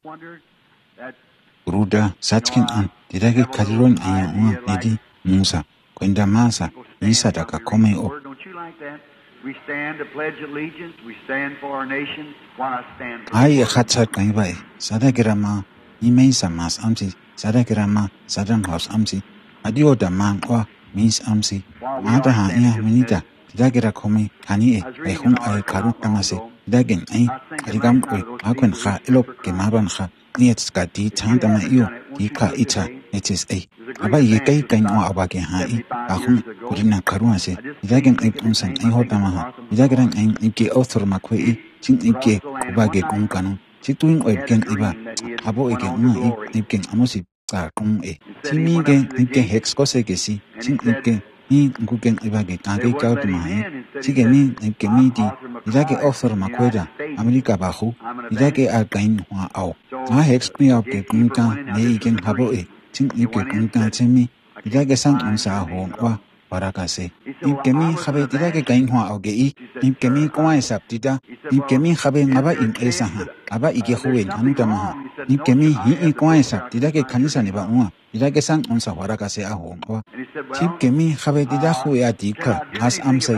Ruda Satkin an Didagi Kadiron Ayama Nedi Musa Kwenda Masa Isa Daka Kome O. We stand to pledge allegiance, we stand for our nation, while I stand for Ay Hatsat Kaibai Sadagirama Imesa Mas Amsi Sadagirama Sadan House Amsi Adio da Man Wa Miss Amsi Mata Ha Ia Minita Dagira Kome Kani Ehun Ay Karut Tamase Dagin Ay Arigam Akwen Ha Elop Gemaban Ha Niets Gadi Tantama Io Ika Ita Etis A Aba Yekai Kaino Abake Hai Ahun Urina Karuase Dagin Ip Unsan Ay Hotamaha Dagran Ay Ike Author Makwe Chin Ike Kubage Kunkano Situin Oiken Iba Abo Ike Una Iken Amosi Kung E Timige Ike Hexcose Gesi Chin Ike Ni Gugen Ibage Kage Kautamae Tigemi Ike Midi Idake Author Makweda America Bahu Idake Again Hua Au Ma Hex Piake Kunka Neigen Habo E Chin Ike Kunka Temi Idake San Unsa Hon Wa Parakase Ikemi Habe Idake Gain Hua Auge Ikemi Kwa Saptida Ikemi Habe Naba in Esaha Aba Ige Huen Hanutamaha Ikemi Hi Kwa Saptida Kanisa Neba Uma Idake San Unsa Parakase Ahon Wa Chip Kemi Habe Didahu Adika As Amsay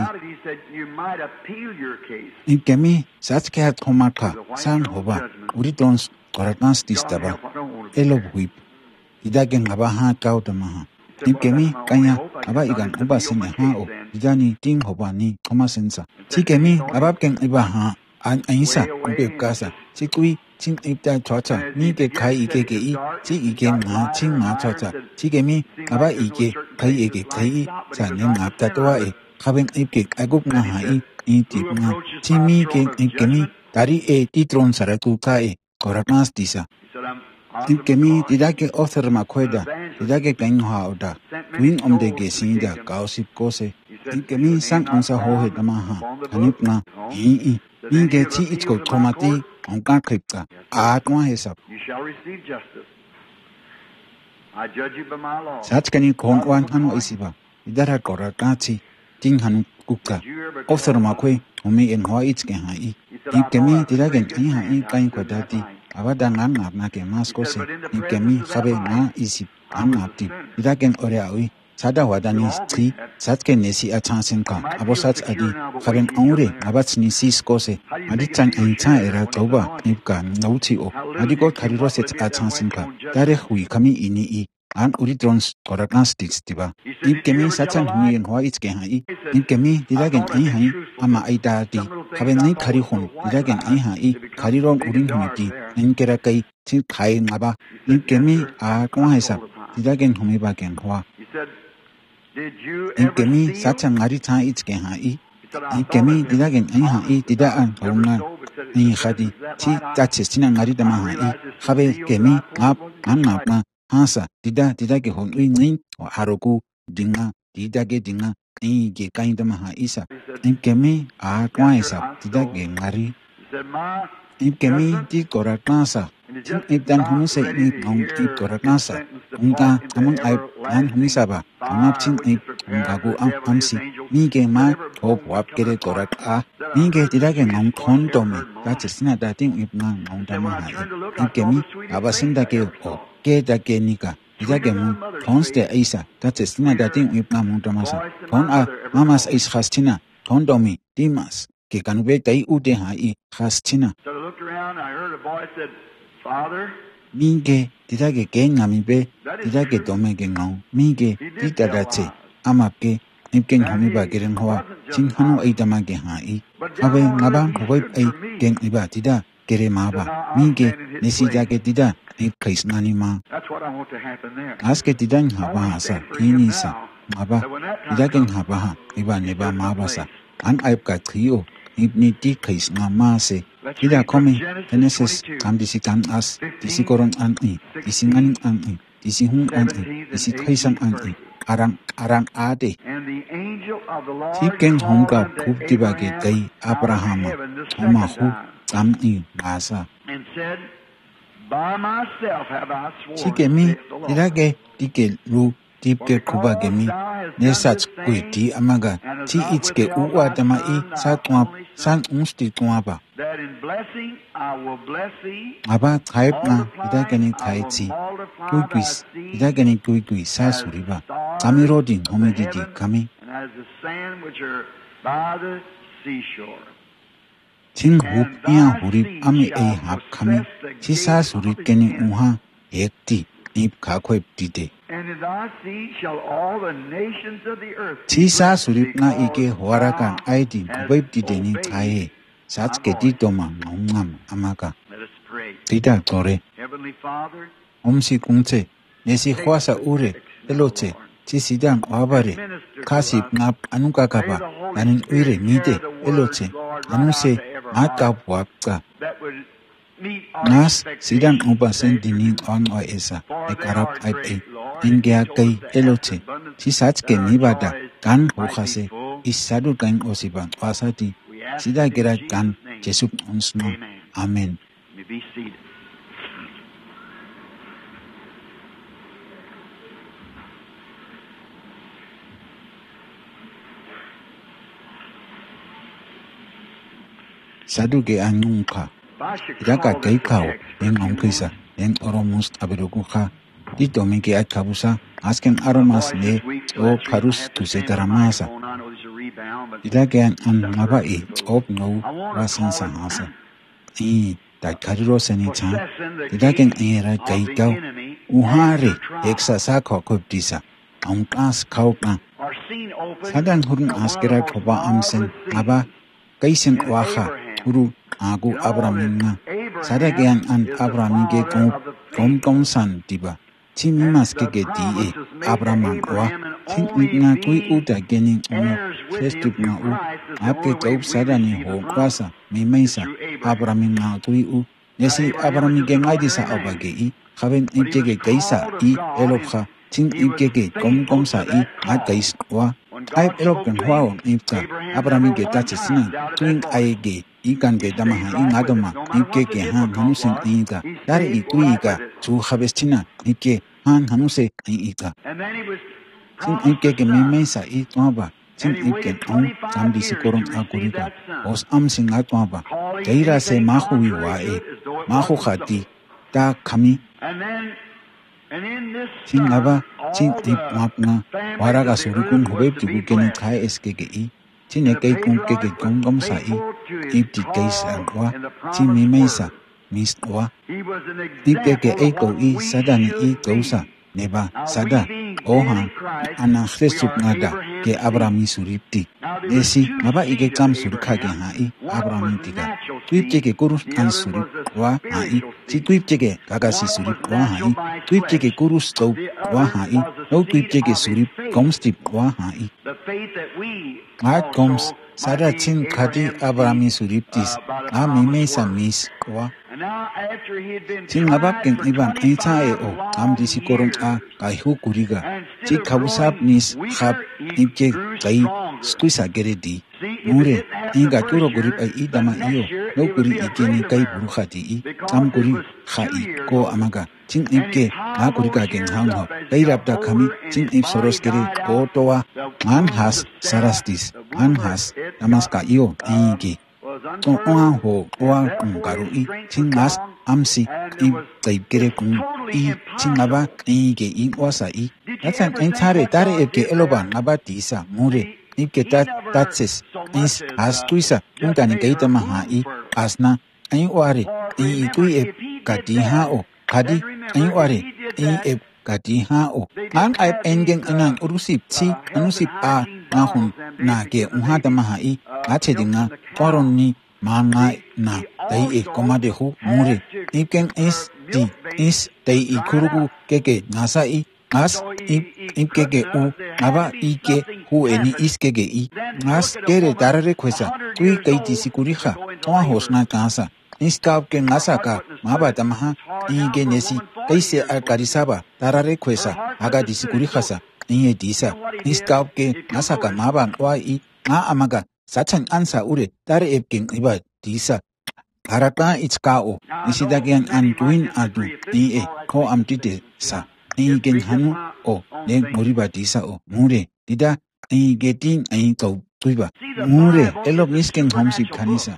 Ikemi Satskat Homaka San Hoba Uritons Koratans Distaba Elob Whip Idagen Abaha Kautamaha Ikemi Kanya Aba Igan Ubasin Hao Idani Ting Hobani Thomasensa Tikemi Ababken Ibaha An Aisa Ubekasa Tikui Chin Ipta Chota Nike Kai Ike Chi Ike Ma Chin Ma Chota Tikemi Aba Ike Kai Ike Kai Sanin Aptatua E Having Ike Aguk Nahai Itipna Chimi Ikemi Dari E Titron Saraku Kai Koramas Disa Ikemi Didake Author Makweda Didake Gainha Oda Win de Gesinda Gausip Kose Ikemi San Unsa Hohe Damaha Anipna Hi Inge Chi Ichko Tomati Onka Kripka Atma Hesap You shall receive justice. I judge you by my law. Satskani Kongwan Hano Isiba Idara Korakati Ting Hanu Kuka Author Makwe Umi en Hoa Itzke Hai Ikemi Didagen Iha Kain Kodati Awadan Nake Maskose Ikemi Habe Na Isip Amapti Didagen Oreawi Sada Wadani Tri Satke Nesi Atansenka Abosats Adi Haben Aure Abats Nisi Skose Aditan Enta Era Toba Nipka Nauti O Adigo Kariroset Atansenka Dare Hui Kami Ini An Uridrons Korakanstiks Tiba Ikemi Satan Hui en Hoa Itzke Hai Ikemi Didagen Ihai Ama Aidati Haben Nai Karihon Didagen Ihai Kariron Urin Humiti Enkerakai Til Kai Naba Ikemi A Kwahesa Didagen Humibagen Hoa Ikemi Satan Arita Itzke Hai Ikemi Didagen Ihai Didaan Horna Ni Hadi Ti Tatistina Marida Mahai Habe Kemi Ab Anapna Hansa Didage Hon Nin Haroku Dinga Didage Dinga Ige Kaindamaha Isa Ikemi A Kwaisa Didage Mari Ikemi Di Korakasa Idan Humise Ipon Ikorakasa Unga Amon An Humisaba Amaptin Ip Ungagu Amsi Nige Ma Hop Wapkere Korak A Nige Didage Non Kondomi that is not that thing if none on Damaha Ikemi Abasindake O Gedake Nika Didagemu Conste Isa that is not that thing if none on Damasa Con A Mamas is Hastina Kondomi Dimas Kekanube Dai Udehai Hastina So I looked around, I heard a voice said, Father, Minge Didage Genamibe Didage Domegen Minge Didadate Amake Ipken Homiba Geren Hoa Chin Hano Idamage Hai Abe Nabang Web A Gen Ibatida Gere Maba Minge Nesidage Dida Ip Kais Nanima that's what I want to happen there. Aske Didan Habasa Inisa Maba Didagen Habaha Iba Neba Mabasa An Aipka Trio Ibniti Kais Namase Ida Komi Genesis Kamdisikan As Disikoron Anti Disingan Anti Disihun Anti Disikaisan Anti Arang Ade And the angel of the Lord Tiken Honga called Puptibage Abraham Gai Abrahama out of heaven the second Omahu time, Amni Masa and said, By myself have I sworn, Tikemi saith the Lord. Didage Dike Lu Dipke Kubagemi Nesat Kuiti Amaga Ti Itske Uwa Damai Satwap San Unsti Tuaba that in blessing I will bless thee, aba khaib na multiplying idagani I khaitsi will multiply kui thy seed idagani kui sa suriba kami rodin of the homidiji heaven, kami and as the sand which are by the seashore. Ting hub ia hurib ami ei hab kami si sa surib keni uha ekti ip kakweb dide And in thy seed shall all the nations of the earth be si sa blessed, surib na because ike huarakan thou aidi hast kubeb dide ni obeyed kaye sats my ke voice. didoma ngam amaka Let us pray. dida tore Heavenly Father, omsi kungte nesi khwasa ure elote ti sidang wabare kasip ngap anuka kaba nanin uire mide elote anuse ngaka buapka that would meet our Nas sidang expectations ubasen today, dinin on o esa for e they karab are aib e great, Lord, in and gea you kay told us to elote ask abundance, si sats ke that our nibada joys kan might be hukase full. isadu kan osiban wasati We ask sida it in gera Jesus' kan name. jesuk onsno Amen. amen You may be seated. sadu ge anunka If I should idaka call kay this a kao text for a en few onkisa moments, en oromus abiruguka di domingi at kabusa asken aromas my voice ne this week, so o that's the reason I karus have to tu se stand on the taramasa microphone. I know there's a rebound, but idagen an something ngaba hurts e my throat. op no I want to wasan call sa it hasa i da kariro seni cha possessing the idagen gate era of kay the kao enemy uhare after trial, heksa sa ko kopdisa ang kas kaupa are seen open sadan hurun at one of the askera most thoba amsen marvelous aba scenes kaisen in waha Abraham. huru agu You know abraminga that Abraham sadagen an is the abramige father of the faithful. kom san diba timi And maske the ge die promise is made to abramang wa Abraham, and tin only nga kui being uta genin ono heirs with him Christup through nga u Christ is the apke only way kaup we sadani receive ho the promise. kwasa mi It's maisa through Abraham. abramin nga kui u nesi Abraham was abramige just an ngai disa ordinary man, obage i khaben but he was ibjege kaisa called of i God, elokha and tin he was ibjege kom faithful sa to i that at call. kais wa When ai God elok spoke kan to hwa him, on ibka Abraham abramige never one tachisna time doubted tuing that voice. aige ikan He ge dama stayed ha right with ingadoma it. No matter what the ibke han difficult hanusen was, inga he dar stayed i right kuiga with it. tu habestina ibke han hanuse ika And then he was tin promised ibke a ge son. mimesa i twaba tin And he ibke waited on 25 tam years disikoron to receive aguriga that son, os am singa twaba calling jaira se anything mahu wi contrary wa to e it as though it mahu wasn't khati so. ta kami And in this tin son, aba tin all ip the mapna families waraga of the surikun earth was hubeb to digu be geni blessed. kai skege i tin And e the kai kun patriarch kege was gom sa i faithful to his ip di kaisa call wa and the tin promised mimesa word. mis wa He was an ibke example e of ko what i we sadani i should gausa be. neba Now, we sada being dead oha in Christ, ana we Christup are ngada ke Abraham's abrami seed. suripti Now, there was nesi two ngaba ige seeds of kam surika ge Abraham. ha i One abrami was tiga natural kuipje seed. ke kurus The an other surip was a wa ha i spiritual si seed. kuipje ke gagasi One surip was wa ha natural i by kuipje ke flesh. kurus kau The wa other ha i was the no seed kuipje ke of his surip faith. kom stip wa ha i The faith that we ngat koms also might sada be tin khadi Abraham's abrami seed suriptis by the a mi me promised sa word. mis wa And now, after he had been tin ngaba tried ken for iban aita e 25 o am long disi koron a years, kai hu kuriga and ti instead of kabusap growing nis khap weaker, he ibje grew kai stronger. skuisa geredi See, if it mure didn't happen the inga first turo guri year, ai the idama iyo next year no it would guri be a igeni greater kai miracle burukhati i am because it guri was khai 2 years ko older. amaga tin And he ibke na piled guri ka those gen years hang ho up as he kai got rapta kami older and tin his ib soros body gere died ko out. towa The an womb has of Sarah, sarastis the an womb of has it namaska iyo ingi was to oa unfertile, ho and oa therefore kungaru his i strength tin was mas gone, amsi and i it was kai gere it's kun totally i tin aba impossible. ge i wasa i Did you natsan ever en think tare what tare God ebke did eloban there? ngaba tisa mure See, ibke he tat never tatses so is much as as tuisa just tungtani made kaita her maha womb i fertile. asna ai ware For i remember, tui e if he did kati ha that, o kadi then ai remember, if ware he did i that, e kati ha o they an didn't ai have engen these anan urusip ti health and anusip a hygiene na hun bottles them na days to ge give the unha ta babies maha i ngache milk dinga from the koron cow. ni manga See, na he dai e also komade hu had mure to iken is di milk babies is dai i dried kurugu up. keke nasa i as So he keke couldn't, u there ngaba had to be ike something hu eni happen. is keke i Then ngas look at a kere woman darare kwesa 100 tui years kai old disi to kuriha go into oa labor. hosna kansa niskap ke Her ngasa heart ka wouldn't have maba stood it. tamaha It's hard i now for a genesi woman 40 kaise years al old. karisaba darare Her kwesa heart haga couldn't have disi stood it. So, kurihasa inye disa you know what he did? niskap ke If you ngasa ka notice, maba oa i nga amaga satan ansa ure dare epken iba disa Arata itskao now I know nisidagian many an might tuin adu disagree. If this ni is e all, that's ko making amtite sense. See, sa I ni gen read hanu just my o own ne thinking. moriba disa o mure dida ni getin ai kau tuiba See, the mure Bible elo is a misken homsi supernatural book. kanisa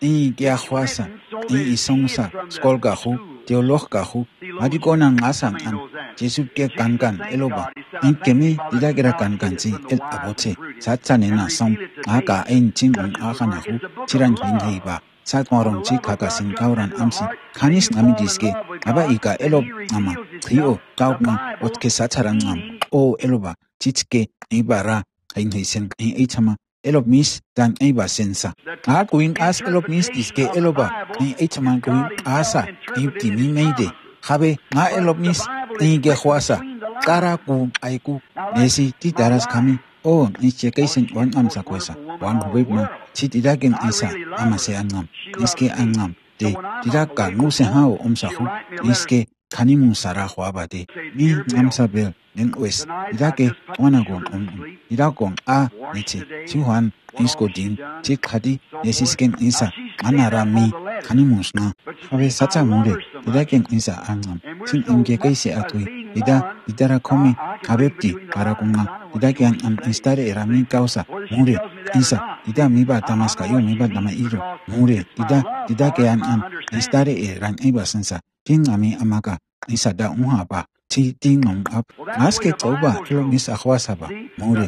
kia huasa, isongsa, skolgahu, teologgahu, adikona ngasang Jesu ke kankan eloba, kemi tidak kira kankansi el abote, satsanena som, aga chin aganahu, chiran hinheiba, sat morong chi kakasin kauran amsi, kanis nami diske, aba ika elob ama, trio, kaugna, otke satsaran o eloba, chichke, ibara, hinheisen, eichama, elob mis dan iba sensa. Going as elob mis diske eloba, eichama going asa, ibti mi meide, habe nga elob mis, ge huasa, karaku, aiku, nesi titaras kami, o nichekaisen wan amsa kwesa, wan webma, chitidagen isa, amase angam, niske angam, de tidaka nuse hao omsahu, niske kanimun sara huabade, mi amsa bel, nen wes, tidake wanagon tidakon a, niche, chihuan, nisko din, chikadi, nesisken isa, anarami, kanimusna, habe sacha mure, tidaken isa angam, sin ingekaisi atui, idara komi, habepti, parakunga, tidakian istare erami causa, mure, isa, ida miba tamaska yo miba dama iro, mure, tidakian istare eran iba sensa, tin ami amaka, isa da unhaba, ti ting ap, maske toba, kilo mis akhwasaba, mure,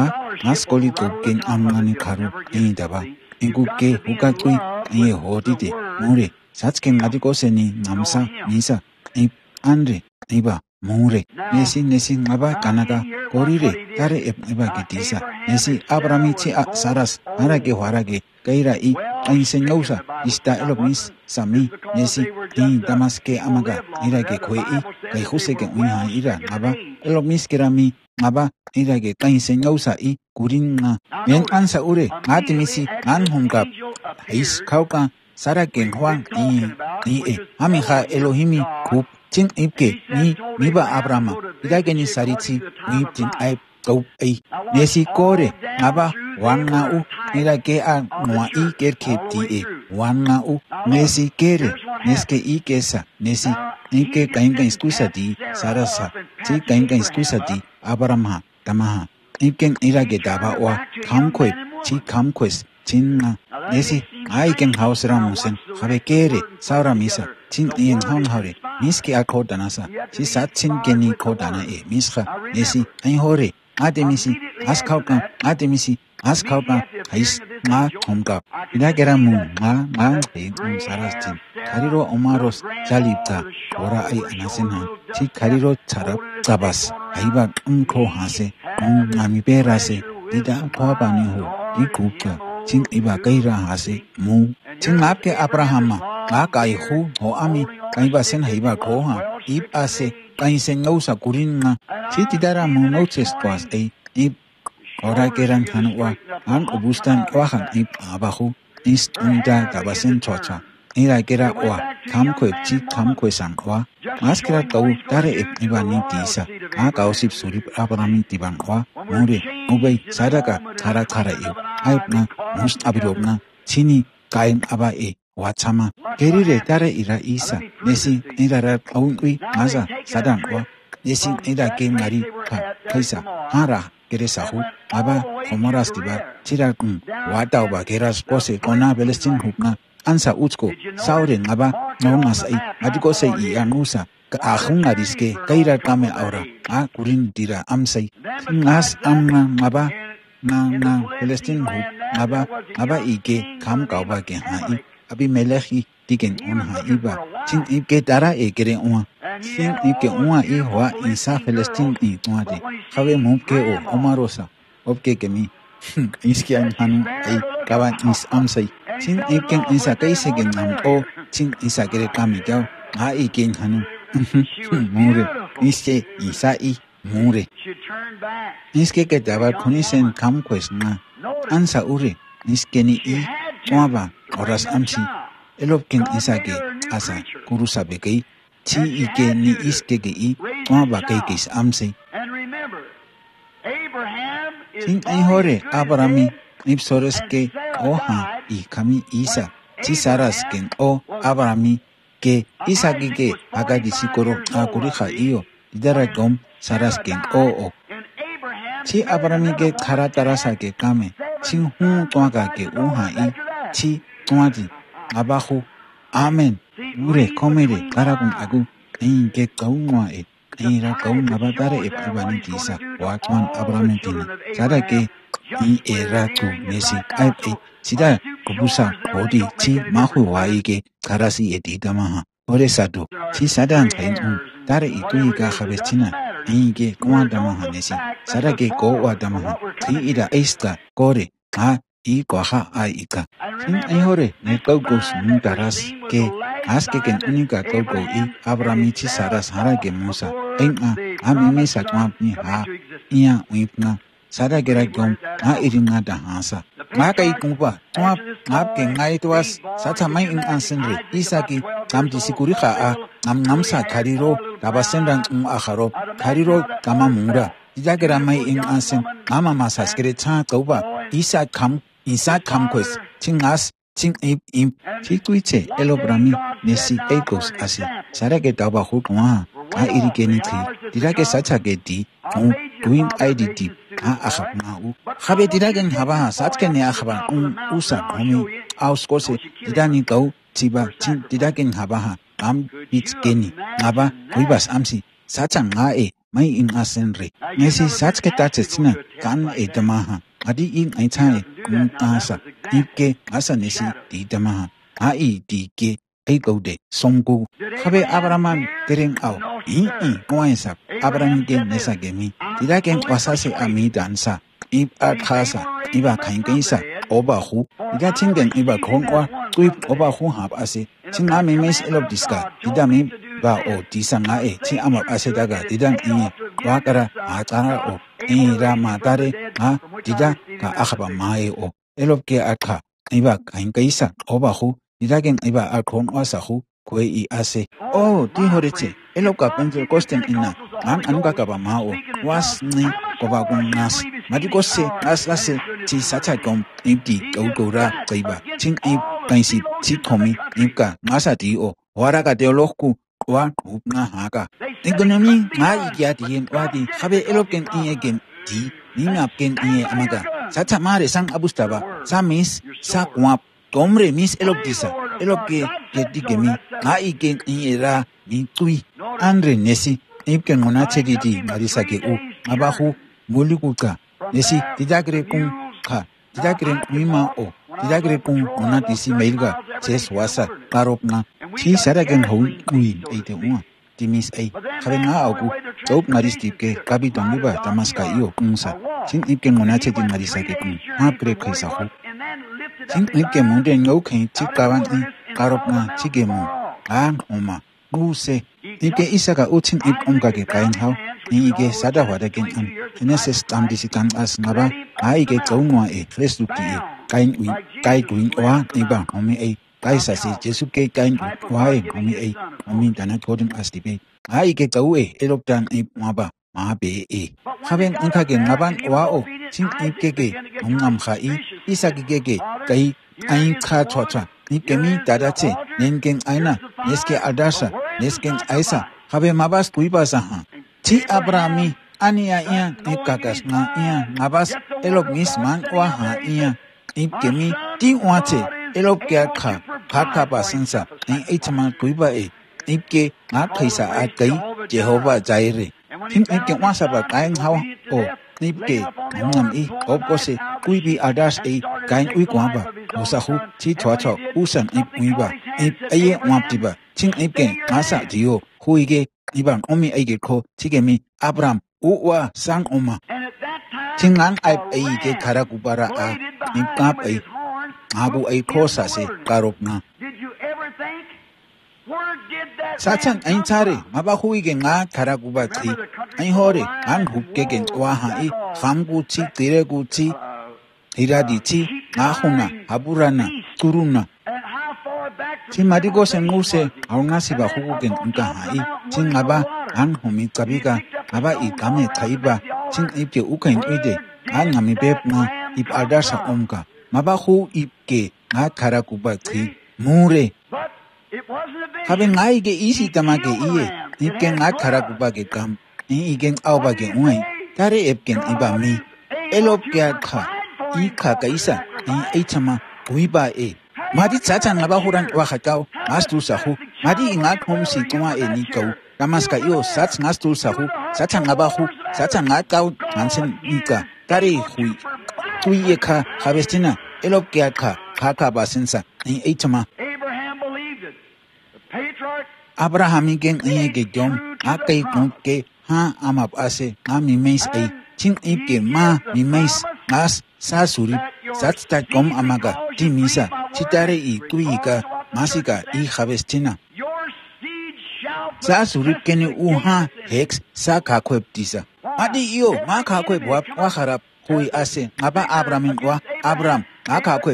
mas koli topken amani karu, daba, inguke, hukakui, hodide, mure, satsken adikoseni, namsa, nisa, andre, iba, mure, nesi ngaba kanaka, korire, tare eba kitisa, nesi abramichi saras, harage warage, kaira enseñosa, ista elomis, sami, nesi, damaske amaga, irage kwe kai huseke uiha ira, ngaba, elomis kerami, ngaba, irage enseñosa kuringa, nen ansa ure, ngatimisi, anhungap, is kauka, saraken huang, amija Elohimi, kup, Chin ipke, miba Abrahama, idageni sariti, wiptin aip, gaup nesi kore, ngaba, wanga nira ke a noa kerke wanga nesi kere, neske kesa, nesi, ike kainga iskusa di, sarasa, si kainga iskusa di, Abrahama, tamaha, iken irage daba wa, kamkwe, chi kamkwes, chinna, nesi, aiken hausramusen, habe kere, saura misa, chin ien haunhaure, miski akodanasa, si satsin geni kodana misha, nesi, hore, ademisi, askauka, hais, nga, homka, idageramu, nga, sarastin, kariro omaros, jalipta, ora anasenha, si kariro charap, tabas, aiba, hase, namiperase, dida, kwabani ho, ikuka, chin iba kaira hase, mu, chin mapke Abrahama, kai hu, ho ami, kaiba sen haiba koha, ase, kaisen nausa kuringa, si tidara mu noches tuas, ora keran hanwa, ubustan wahan abajo, unida tabasen chocha, ira kera kamkwe sang maskera tau tare ibani tisa, kausip surip abrami tiban mure, ubay sadaka, kara aipna, must abirobna, chini, kain aba wachama, kerire tare ira isa, nesi, ira aunwi, maza, sadan nesi, ira ke ngari, kaisa, hara, keresahu, aba, homoras tiba, chirakun, watauba, keras pose, kona belestin hupna, ansa utsko, sauren, aba, nongas adikose anusa, ahungariske, kaira kame aura, kurin tira amsay, ngas amna, aba, na, belestin hup, aba ike, kam kauba ke abi melehi, tiken unha iba, chin ike dara kere sin ike hoa insa Palestin tuade, have mumke omarosa, opke kemi, iski hanu kawan is amsay, sin iken isa kaisegen chin isa kere kami jaw, iken hanu, mure, iske isa mure. Iske ke dabar kunisen kamkwes na, ansa ure, iske ni tuaba, oras amsi, elopken isa ke asa, kurusa bekei, chi ike ni iske ke tuaba keikis amsi. Sin hore, Abrami, ipsores ke oha, kami isa, chi saras ken Abrami, ke isa ke agadisikoro akurija idarakom saras ken chi Abrami ke karatarasa ke kame, sin hun tuaga ke chi tuadi, abajo amen mure komere karakun agu ke kaunwa ra kaun abatare ibani tisa watwan abramentini sada ke era tu nesi ai sida kubusa odi chi mahu waige karasi edidamaha ore sadu chi sadan kain dare ituiga khabestina ke kwandamaha nesi sada ke ko wadamaha chi ida esta kore I kwaha ika. Sin ayore ne kaugos muntaras ke aske ken unika kaugo I abramichi saras hara ke musa. Amime satwapni ha iya uipna sada gera gom iringa da hasa. Kai kumpa twap ke ngai twas sata mai in ansenre isaki disikuri namsa kariro tabasendang akharo kariro kamamura. Dijagera mai in ansen mama masaskere cha kauba isa kam quest chingas ching im chikuiche elobrami nesi egos asi sarake taba hukwa irikeni thi dirake sachake di doing IDD akhapna khabe diragen haba satke ne akhaba usa komi auskose didani kau chiba chin diragen haba bitgeni aba kuibas amsi sachang mai in asenre nesi satke tachina kan edamaha adi in aitai asa dike asa nesi didamaha dike egode songu khabe abraman tereng au koensa abram gen nesa gemi didaken wasase ami dansa akhasa iba kainkaisa obahu didatingen iba khongwa tuip obahu hab ase chinga memes elob diska didami ba o disanga chi amap ase daga didan wakara atara o ra matare dida ka akhaba mai o elob ke akha iba kainkaisa obahu didagen iba akhon wasahu koi ase di horeche elob ka penje kosten inna anuka ka ba mao was ni koba gunnas madikose asase chi sacha kom imti gora kaiba ching kaisi chi thomi imka ngasa di o waraga deolokku wa upna haka economy igya di wadi habe eloken igen di ninapken amaga sacha mare sang abustaba samis sa kwap tomre mis elokdisa elokke gedigemi igen era mi tui andre nesi Ipken ngona chedidi marisake abahu molikuka nesi didagre kun kha didagre mima o didagre kun ngona disi mailga ches wasa karopna chi saragen hon kui eite timis khabenga auku chop maristike kabi tongiba tamaska io kunsa chin ipken ngona chedi marisake kun hapre khaisa ho chin ipken munde ngokhen chikawan karopna chigemu homa Guse, Ike Isaka Utin Ip Umgage Kain How, Nige Sada Wadagen Genesis Disikan as Naba, Aige Tonwa Festuki, Kain Kai Green Oa, Niba, Homi Kaisasi, Jesuke Kain, Wai, Homi Dana Golden as the bay. Aige Taue, Eloptan Ip Maba, Mabe Having Unkagen Naban Wao, Tin Ipke, Hai, Isaki Gege, Kai, Ain Katwata. Nikemi Dadache, Nengen Aina, Neske Adasha, Nesken Aisa, Habe Mabas Kuibasa. Ti Abrami, Ania Ian, Nikakas na Ian, Mabas, Elop Misman, Waha Ian, Ipkemi, Ti Wate, Elop Gaka, Kaka Basensa, and Eatman Kuiba Ipke, Nakaisa Akai, Jehovah Jaire. Him Ipke Wasaba Kain How, Nipke, Nam Opose, Kuibi Adas Kain Uikwamba. Usahu, Chi Twatcho, Usan Ip Wiba, Ip Aye Waptiba, Ching Ipken, Masa Dio, Huige, Iban Omi Ageko, Tigemi, Abram, Uwa, Sang Oma. Tingan Ip Aige Karakubara Impap Abu A Kosase, Karopna. Sachan Aintare, Mabahuige Nga Karakubati, Ainhore, Anhukegen, Wahai, Hamguchi, Tireguchi, Hiradichi, Ahuna, Haburana, Turuna. Timadigo Semuse, Aunasiba Hugen Unkahai, Tingaba, Anhumi Kabiga, Aba Ikame Taiba, Ting Ipke Ukain Ide, Anami Bebna, Ip Adasa Omka, Mabahu Ipke, Nakarakubati, Mure. Having Aige easy Tamake Ipken Nakarakubake Kam, Igen Aubage Uai, Tare Epken Ibami, Elopka. Ika Kaisa, Eitama, Uiba Madi tata ngaba huran wakakau, mastul sahu, madi ingak hom si tuma enikau, damaska yo sats mastul sahu, sata ngabahu, sata ngakau, mansen nika, tari hui, tuyeka, havestina, elopkeaka, kaka basensa, in etama. Abraham believed it. The patriarch Abrahamigen ege jom, akai kunke, ha amap ase, ami meis ei, ching ike ma, mi meis, as, sa surip, sats ta kom amaga, timisa, chitare I tuika, masika I havestina. your seed shall Sa surip kene uha, hex, sa kakwep tisa. Adi iyo, ma kakwep wap, waharap, hui ase, ngaba Abramin wa, Abram, akakwep,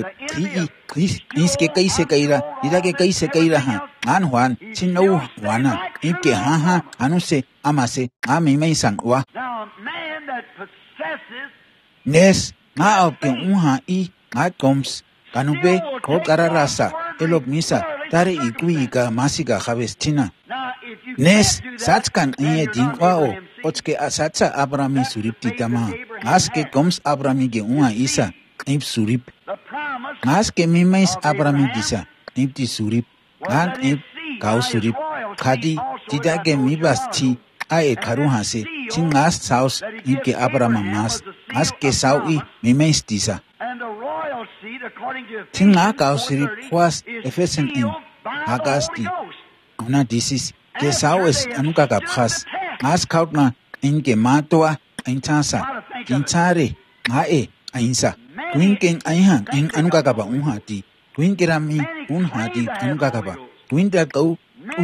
iske kaise kaira, idake kaise kaira ha, an Juan, chino wana, ike ha, anuse, amase, ami meisan wa. Now, a man that possesses Nes, nga opke uha I, nga koms, kanube, ko kararasa, elop misa, tare ikuika, masika havestina. now if you Nes, can't do that, satskan then iye you're not dingwao, Abraham's seed. otske asatsa Abrami suripti tama. Aske koms Abrami ge unga isa, ip surip. The promise Aske mimais Abrami disa, ip di surip. Ang ip kau surip. Kadi, tidake mibas ti, ae karuhase, tingas saus, ip ke Abrama mas. Aske sau I, mimais disa. and the royal seed, according to Tinga Ephesians kau surip 4:30, was is Efesen in. sealed by the Agasti. Holy Ghost. Una disis, ke sau es anuka kapjas. As kaut na, inke matoa, intasa, intare, ngae, ainsa. Twinken aihan, in anuka kapa unhati. Twinkerami, unhati, anuka kapa. Twinta kau,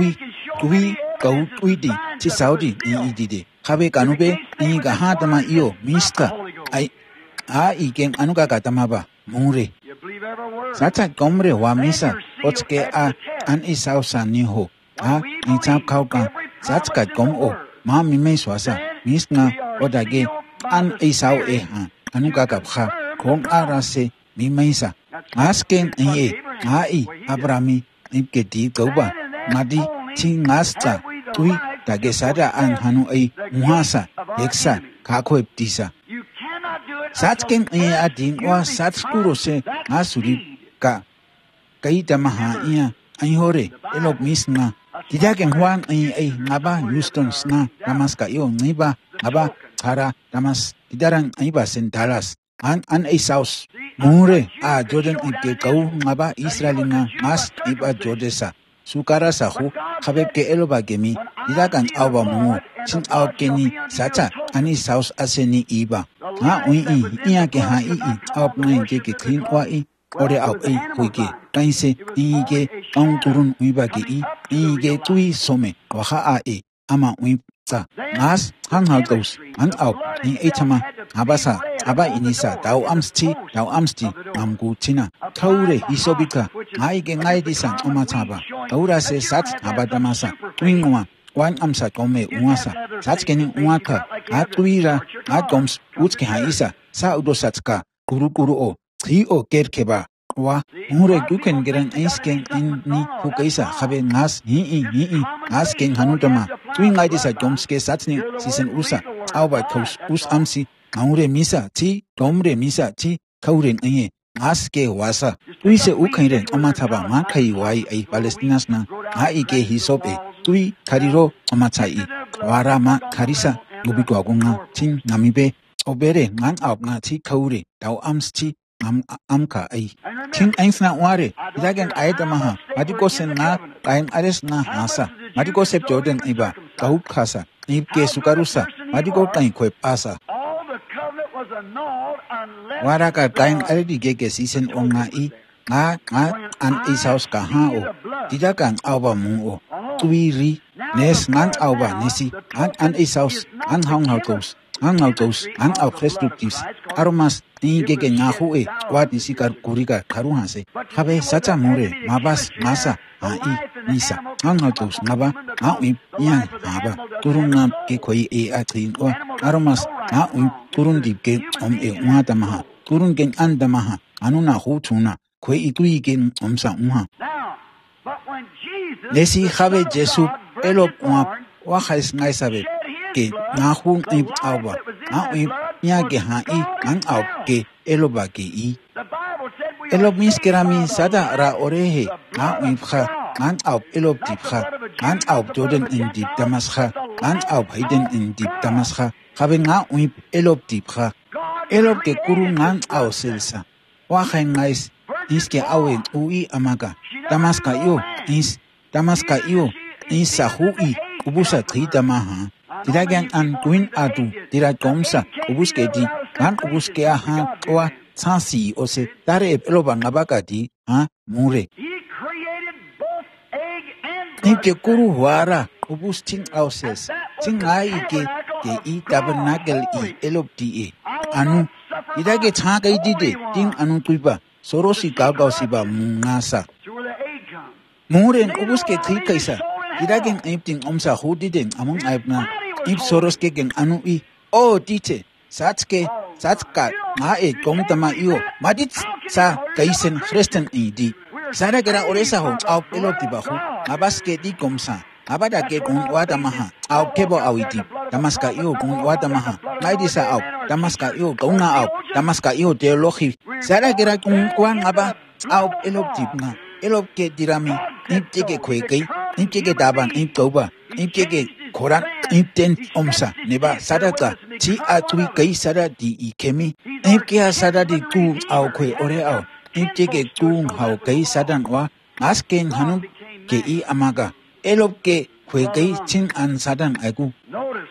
tui, kau, tuiti, si saudi, in idide. Habe kanube, in gahatama iyo, mista. Ai, iken anuka katamaba, mure. You believe every word. Sata komre wa misa, otske an isausa niho. Ni tap kauka, satska kom o, ma mi me swasa, misna, odage, an isau ha, anuka kapha, kong arase, mi meisa. Asken ai, Abrami, ipketi gauba, madi, ting nasta, tui, tagesada an hanu muhasa, eksa, kakoep tisa. You cannot do it. Satsken adin wa satskuro se, asuri, ka, kaita maha ia, ayhore, elok misna, Tidaken Juan ngaba Houston sna damas kayo ngiba ngaba kara damas tidaran iba sentalas an isaus mure a Jordan ike kau ngaba Israel nga mas iba Jordesa sukara sahu habeb ke eloba gemi tidakan awa mu chin aw keni sacha ani saus aseni iba nga ui iya ke ha aw ngai ke clean wa ore aw huike kaise ike ang turun iba ke ige tui some waha ama uipsa mas hanghal dos an au in etama abasa aba inisa dau amsti amgu tina taure isobika aige ngaidisa umataba taura se sat abadamasa tuingwa wan amsa kome uasa satskeni uaka atuira atoms utske haisa sa udosatska guru o tri o kerkeba wa mure duken geran aisken in ni hukaisa habe nas hi asken hanutama twin aidisa jomske satni sisen usa auba kos us amsi mure misa ti domre misa ti kauren aye aske wasa tuise ukairen amataba makai wai ai palestinas na aike hisope tui kariro amatai warama karisa lubito agunga tin namibe obere ngan au nga ti kaure dau amsti amka ai king ainsna ware dagen aitamaha madiko sen na kain ares na hasa madiko sep Jordan iba kahuk khasa ibke sukarusa madiko kain khoi pasa All the covenant was annulled unless waraka kain aredi gege season onga nga an isaus ka ha o didakan awa mu o tuiri nes ngan awa nesi an isaus an hang hautos an au Christus aromas tige ke nyahu wati sikar kurika karuhase habe sacha more mabas masa nisa an hautos naba yan haba turunga ke koi atrin o aromas turun dipke umata maha turun ken andamaha anuna hutuna koi ituige umsa unha now, but when Jesus Nesi habe Jesu elop wa khais ngai sabe ke nahung awa nya ge an au ke eloba ke the Bible said Elob mis kerami sada ra orehe nga uipha ngan au elob dipha ngan au doden in dip damasha ngan au hayden in dip damasha habe nga uip elob dipha elob ke kuru ngan au selsa wa khain ngais iske awen ui amaga damaska yo is sahui ubusa trita maha tiragan an queen adu tira komsa ubuske di ngan ubuske aha wa Sansi ose tare eloba ngabakati mure. Ike kuru huara ubus ting auses. Ting ai ke I tabernacle I elopti anu. Idage tanga idide ting anu tuiba. Sorosi gausiba mungasa. Muren ubus ke trikaisa. Idagen aipting omsa hudiden among aipna. Ip soros kegen anu I. Oh dite. Satska nga komtama iyo madit sa kaisen Christian idi sada gara oresa ho au peloti bahu abaske di komsa abada ke kun wada maha au kebo awiti damaska iyo kun wada maha maidi sa au damaska iyo kunga au damaska iyo teologi sada gara kun kwang aba au peloti na elopke dirami nitike kweke nitike daban intoba nitike koran inten omsa neba sadaka ti atui kai sada di ikemi Ipkia sada di tu au kwe ore au Ipke tu hau kai sadan wa asken hanum ke I amaga elop ke kwe kai chin an sadan aiku Notice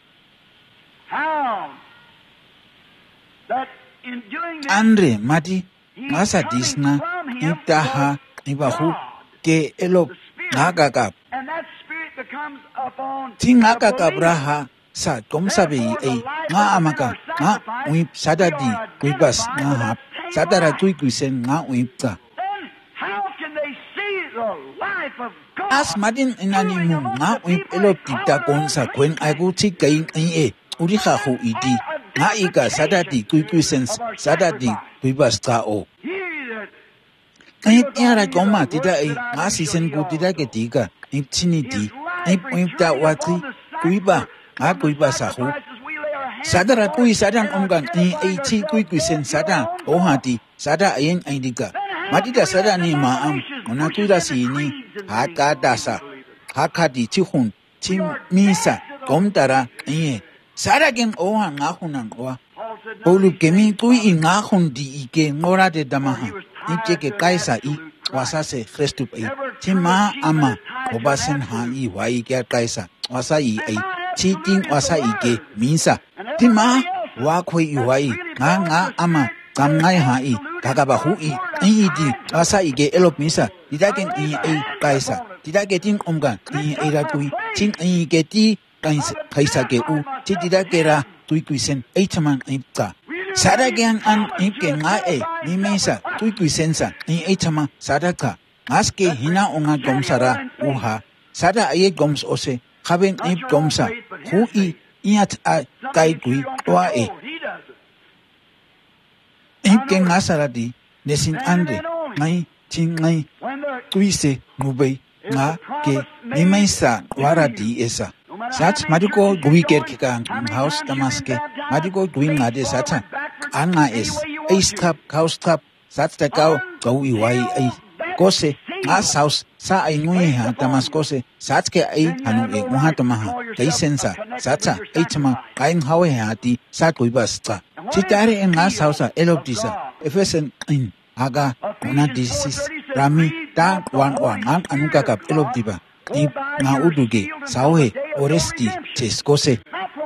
how that in doing this Andre mati masa disna iptaha ibahu ke elop ngagagap and that spirit becomes upon Tingagabraha sa komsabe nga amaka nga uip sadadi kuibas nga hap sadara tuikuisen nga uipta then how can they see the life of God as madin inanimu nga uip elop tita konsa kwen aigu tikain uriha hu idi nga ika sadadi kuikuisen sadadi kuibas tao kahit yara koma tita nga sisen ku tita ketika ipchiniti ipta watri kuiba nga kuiba sahu sadara kui sadang omgan chi kuisen sada ohati sada ayen aindika matita sada ni maam onatuda sini hakadasa hakadi chihun chim misa komtara sada gen oha nga hunan oa Polu kemi kui nga hun di ike ngora de damaha Ike kaisa I wasase Christup chima ama obasen I wai kya kaisa wasa I Chiting wasa ike minsa tima wa khoi wai nga ama kamngai I kagaba hu I di wasa ike elop minsa didagen kaisa didageting omgan ra tui ching ike ti kaisa ke u ti didagera tuikuisen eitaman ipta Sadagian an ipke nga ni mesa tuikuisensa eitama sadaka aske hina onga gomsara uha sada aye goms ose haben ip gomsa hu iat kai kui wa ipke nga saradi nesin ande ngai ting ngai tuise nubei nga ke ni mesa waradi esa Sat madiko guiker kika house damaske madiko guin ngade sata anga stop cow stop sat ta cow go iwai kose as house sa ai ngui ha damaskose sat ke hanu muha tamaha kaisensa sata tama kain hawe hati sat kuibasta chitare en as house eloptisa efesen in aga ona disease rami ta wan an anuka kap eloptiba nga uduge sawe oresti cheskose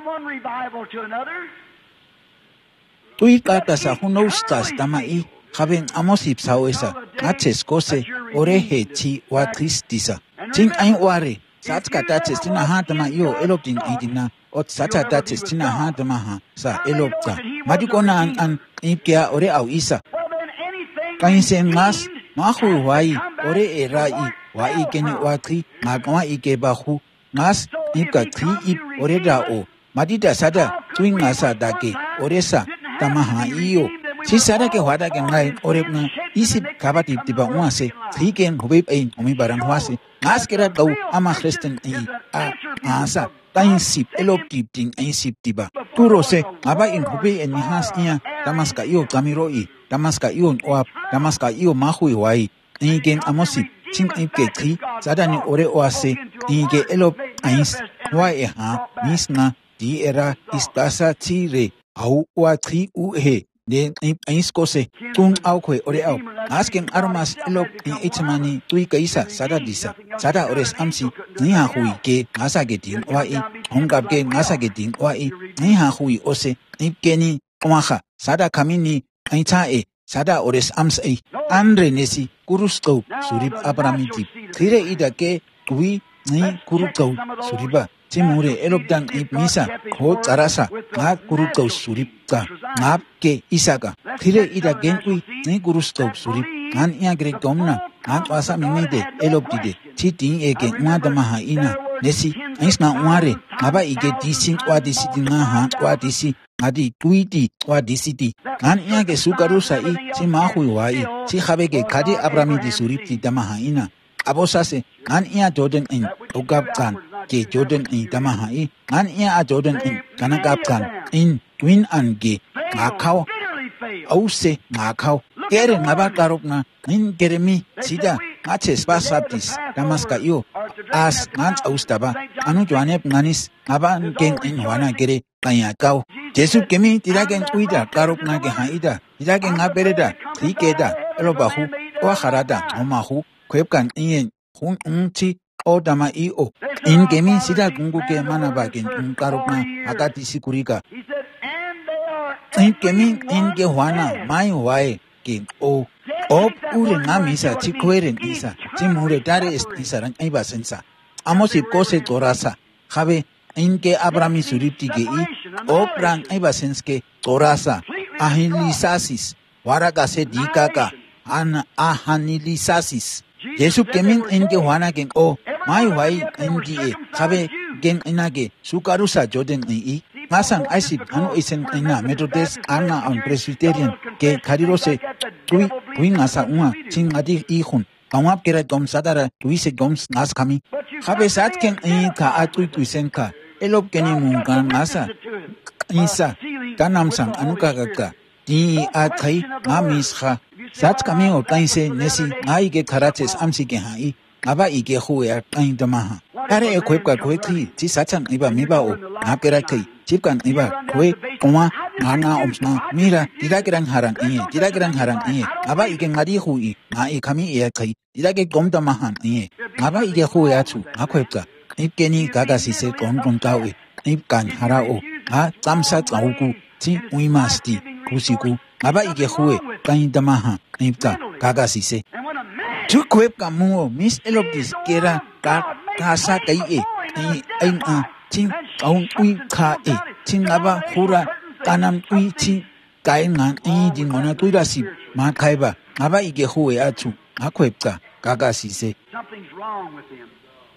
tui kata sa hunostas tamai haben amosip sawesa cheskose orehe chi wa tristisa ting ain ware sat kata chestina ha tama yo eloptin idina ot sata ta chestina ha tama ha sa elopta madikona an ipkia ore au isa kain sen mas mahu wai ore erai wa ikeni wa tri ngakwa ike bahu nas ipka tri ip oreda o madida sada twin ngasa dake oresa tamaha iyo Si sada ke wada ke ngai orep na isip kabati tiba uase thiken hobib ein omi barang wase ngaskera dau ama Christian a asa tain sip elop tip ting ein sip tiba turose aba in hobe en has ia damaska io kamiroi damaska ion oap damaska io mahui wai igen amosip ting ipke tri sadani ore oase ige elop eins wai ha misna di era istasa tire au wa tri u he de eins kose kung au kwe ore au asken aromas elop in itmani tui kaisa sada disa sada ores amsi ni ha hui ke ngasa ke din wai hongap ke ngasa ke din wai ni ha hui ose ipkeni omaha sada kamini aita e sada ores ams e andre nesi kurusto surib abramiti khire ida ke tui ni kurusto suriba timure elopdan misa ho tarasa nga kurusto surib ka ngap ke isaka khire ida genui ni kurusto surib an ia grek domna an wasa mimide elopdide chitin eke ngadama ha ina nesi isna uare aba ige disin kwa disiti nga ha kwa disi adi tuiti kwa disiti an ia ke sukarusa i si mahui wai si habe ke kadi abramiti suripti damaha ina abosase an ia jordan in ogapkan ke jordan in damaha i an ia a jordan in kanagapkan in twin an ge ngakau ause ngakau kere ngaba karupna in keremi sida ngache spasaptis damaska io as ngans austaba anu joanep nganis ngaba ken in wana kere kaya kau Jesu kemi tiragen uida karupna ke haida tiragen ngabereda tikeda elobahu o harada omahu kwepkan ien hun unchi o dama io in kemi sida gungu ke manabagen karupna akati sikurika in kemi in ke wana mai wae ke o op ure ngamisa chikweren isa chimure dare estisaran aibasensa amosi kose torasa habe inke abrami suripti ge i oprang aibasenske torasa ahilisasis waragase dikaka an ahanilisasis Jesu kemin inke wana gen o mai wai indie habe gen inage sukarusa joden i masang aisip anu isen ina methodist ana on presbyterian ke karirose tui ngasa unga ching adi ihun Kamap kira gom sadara tuise goms nas kami. Habe sat ken ka atui tuisen ka. Elop keni mungkan nasa. Isa kanam sang anuka kaka. Di atai ngamis ha. Sat kami o kainse nesi ngai ke karates amsi ke hai. Aba ike huwe kain damaha. Kare e kwep ka kwe ti. Ti satang iba miba o. Ngap kira kai. Chipkan iba kwe kuma ngana omsna mira tirakiran harang iye aba ike ngari hui na ikami e kai tirake gomda mahan iye aba ike hui achu akwepka ipkeni gagasi se gon tawe ipkan harao a tamsa tsauku ti uimasti kusiku aba ike hui kain damaha ipka gagasi se tu kwepka muo mis eloptis kera kasa kai e ai a tin aung ui ka e tin aba hura kanam ui ti kain ngan i din ngona tuirasi ma khaiba aba ige huwe achu akwepka gagasi se Something's wrong with him.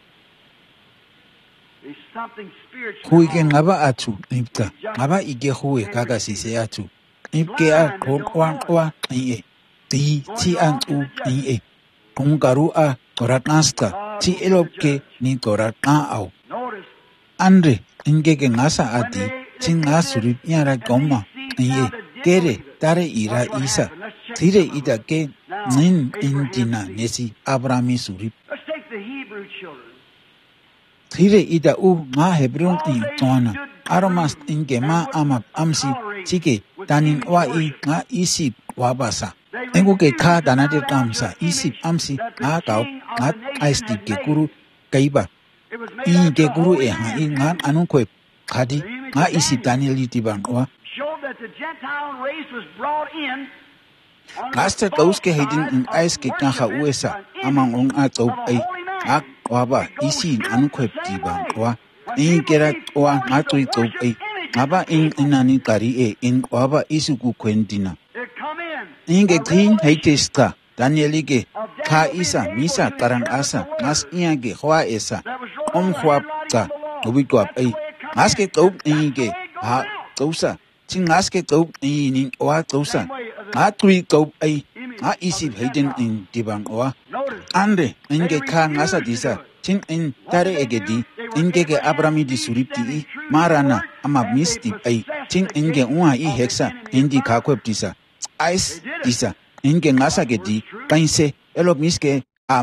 There's something spiritual. huige ngaba achu nipka aba ige huwe gagasi se achu nipke a kwa ie ti an u ie kungaru a koratnasta ti elopke ni koratna au Notice, andre ingege ngasa adi tinga surip yara gomma ie kere tare ira isa tire ida ke nin indina nesi abrami surip let's take the Hebrew children. tire ida u ma hebrun in tona aromas inge ma amsi chike tanin wa i nga isi wabasa enguke kha danade kamsa isi amsi nga kau nga aisti ke guru kaiba It was made i up ke of guru the e ha i nga anukwe khadi nga isi Daniel tiban wa showed that the Gentile race was brought in. on the Master false Kauske side hedin in of Eiske Kaha worshiping USA an among on image at of of a a holy man. Akwaba isi anquep tiba wa in Gerat or Matui of a Aba in Inani Kari e in Waba Isuku Quentina. It come in. Inge green hatesta Danielige Ka Isa Misa Karang Asa Mas Iage Hoa Esa Huapta Ubiguap a Maske Tope Inge Ha Tosa Ting Maske Tope in Oa Tosa tui go easy hayden in Dibang or Ande, Inge Ka Nasa Disa, Tin in Tare Egedi, Inge Abrami di Suripti, Marana, Ama Misti, Tin Inge Ua e Hexa, Indi Kakweb Disa, Ice Disa, Inge Nasa Gedi, Painse, Elo Miske,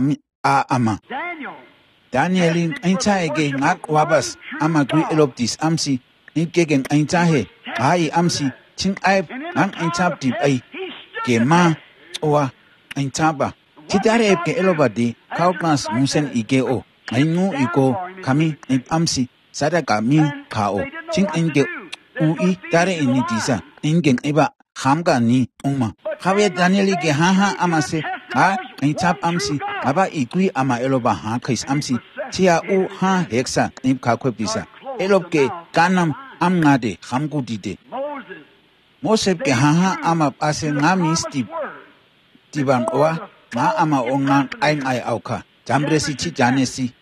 Ama. Danielin Ainta again, Nak Wabas, Ama Gui Eloptis, Amsi, Ingegen Aintahe, Ai Amsi, Tin Aib, Ang Aintap Dip, Gema, or Aintaba. Tidare ke elobadi, Kauknas Musen Igeo, Ainu Iko, Kami, and Amsi, Sadaka Mi, Kao, Ching Inge Ui, Dare in Nitisa, Ingen Eba, Hamga ni, Uma. Have Danieli Gehaha Amase, Aintap Amsi, Aba Igui Ama Eloba Hankis Amsi, Tia U Ha Hexa, Nim Kakwebisa, Elobke, Ganam, Amnade, Hamgudide. Mosep Gehaha Ama Ase Namis Divan Oa. Ma ama onga aing ai auka jambresi chi janesi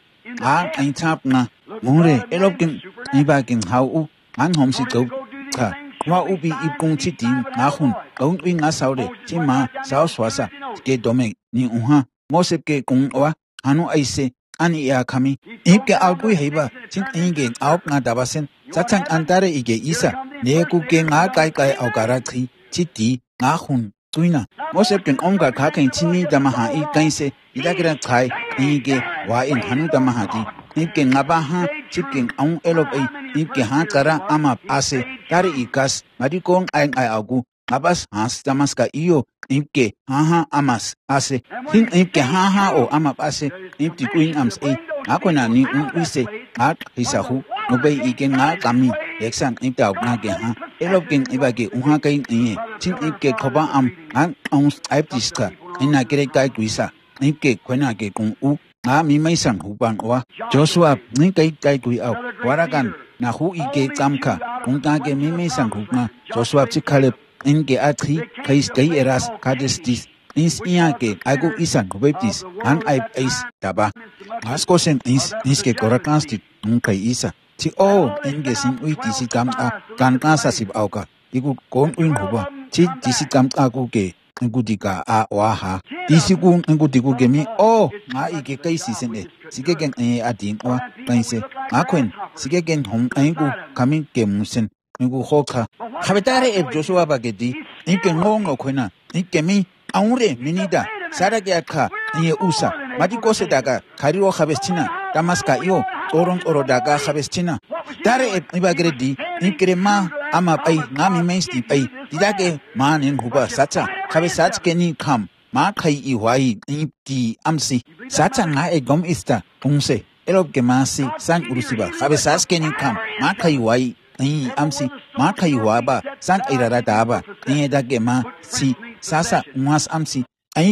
aintap na mure elopkin ibakin hau an homsi go ka wa ubi ipkung chi din na hun gong wi nga saude chi ma sao swasa ke dome ni uha mosep ke kung wa anu aise ani ya kami ipke alpui heba chin inge auk nga dabasen sachang antare ige isa ne ku ke nga kai aukara chi di nga hun Tuina, Mosep can onga kaka in Tini Damaha, I Kainse, Idakira Tai, Nige, Wa in Hanu Damahati, Nike Nabaha, Chicken, on Elop, Nike Hankara, Amap, Ase, Dari Ikas, Maricon, Ang Augu, Abas, Has, Damaska, Io, Nike, Haha, Amas, Ase, Think Nike Haha or Amap Ase, Nike Queen Ams A, Akona ni Unse, Ak, Hisahu, Nobey Iken Kami, Exam Nita Nagaha, Elopkin Ibaki, Unhakain, Chin Ike Koba Ang Ons Iptiska, Ina Grekai Guisa, Nike Quenake Kung U, Mi Mason Huban or Joshua, Nike Gui out, Waragan, Nahu Ike Zamka, Kuntage Mi Mason Hupna, Joshua Chikalep, Inge Atri, Kais Gay Eras, Kadestis, Ins Iake, Ago Isan, Webtis, Ang Ip Ace, Daba. Askosen is Niske Korakasti, Nunkai Isa. Ti o Ingesin Uitisi Gam Gankasa Sib Auka, Igu Gon Win Huba, Ti Disikam Aguke, Ngudika Waha, Disigun Ngudigu Gemi, oh, Ma Ike Kaisi, Sigagan Adin or Painse, Aquin, Sigagan Home Angu, coming Gemusen, Ngu Hoka, Habitare of Joshua Bagedi, Inken Long Oquina, Inkemi, Aure, Minida, Saragaka, Nye Usa, Madikose Daga, Kario Havestina, Damaska Io. Oron Orodaga Havestina. Dare Ibagredi, Inkrema, Amapai, Nami Mainsti Pay, Didake, Man in Huba, Sata, Havesat Kenny come, Makai Iwai, Inti Amsi, Sata Na e Gom Ista, Unse, Elop Gemasi, San Urusiba, Havesat Kenny come, Makai Wai, Amsi, Makai Waba, San Iradaba, Niedagema, Si, Sasa, Mas Amsi,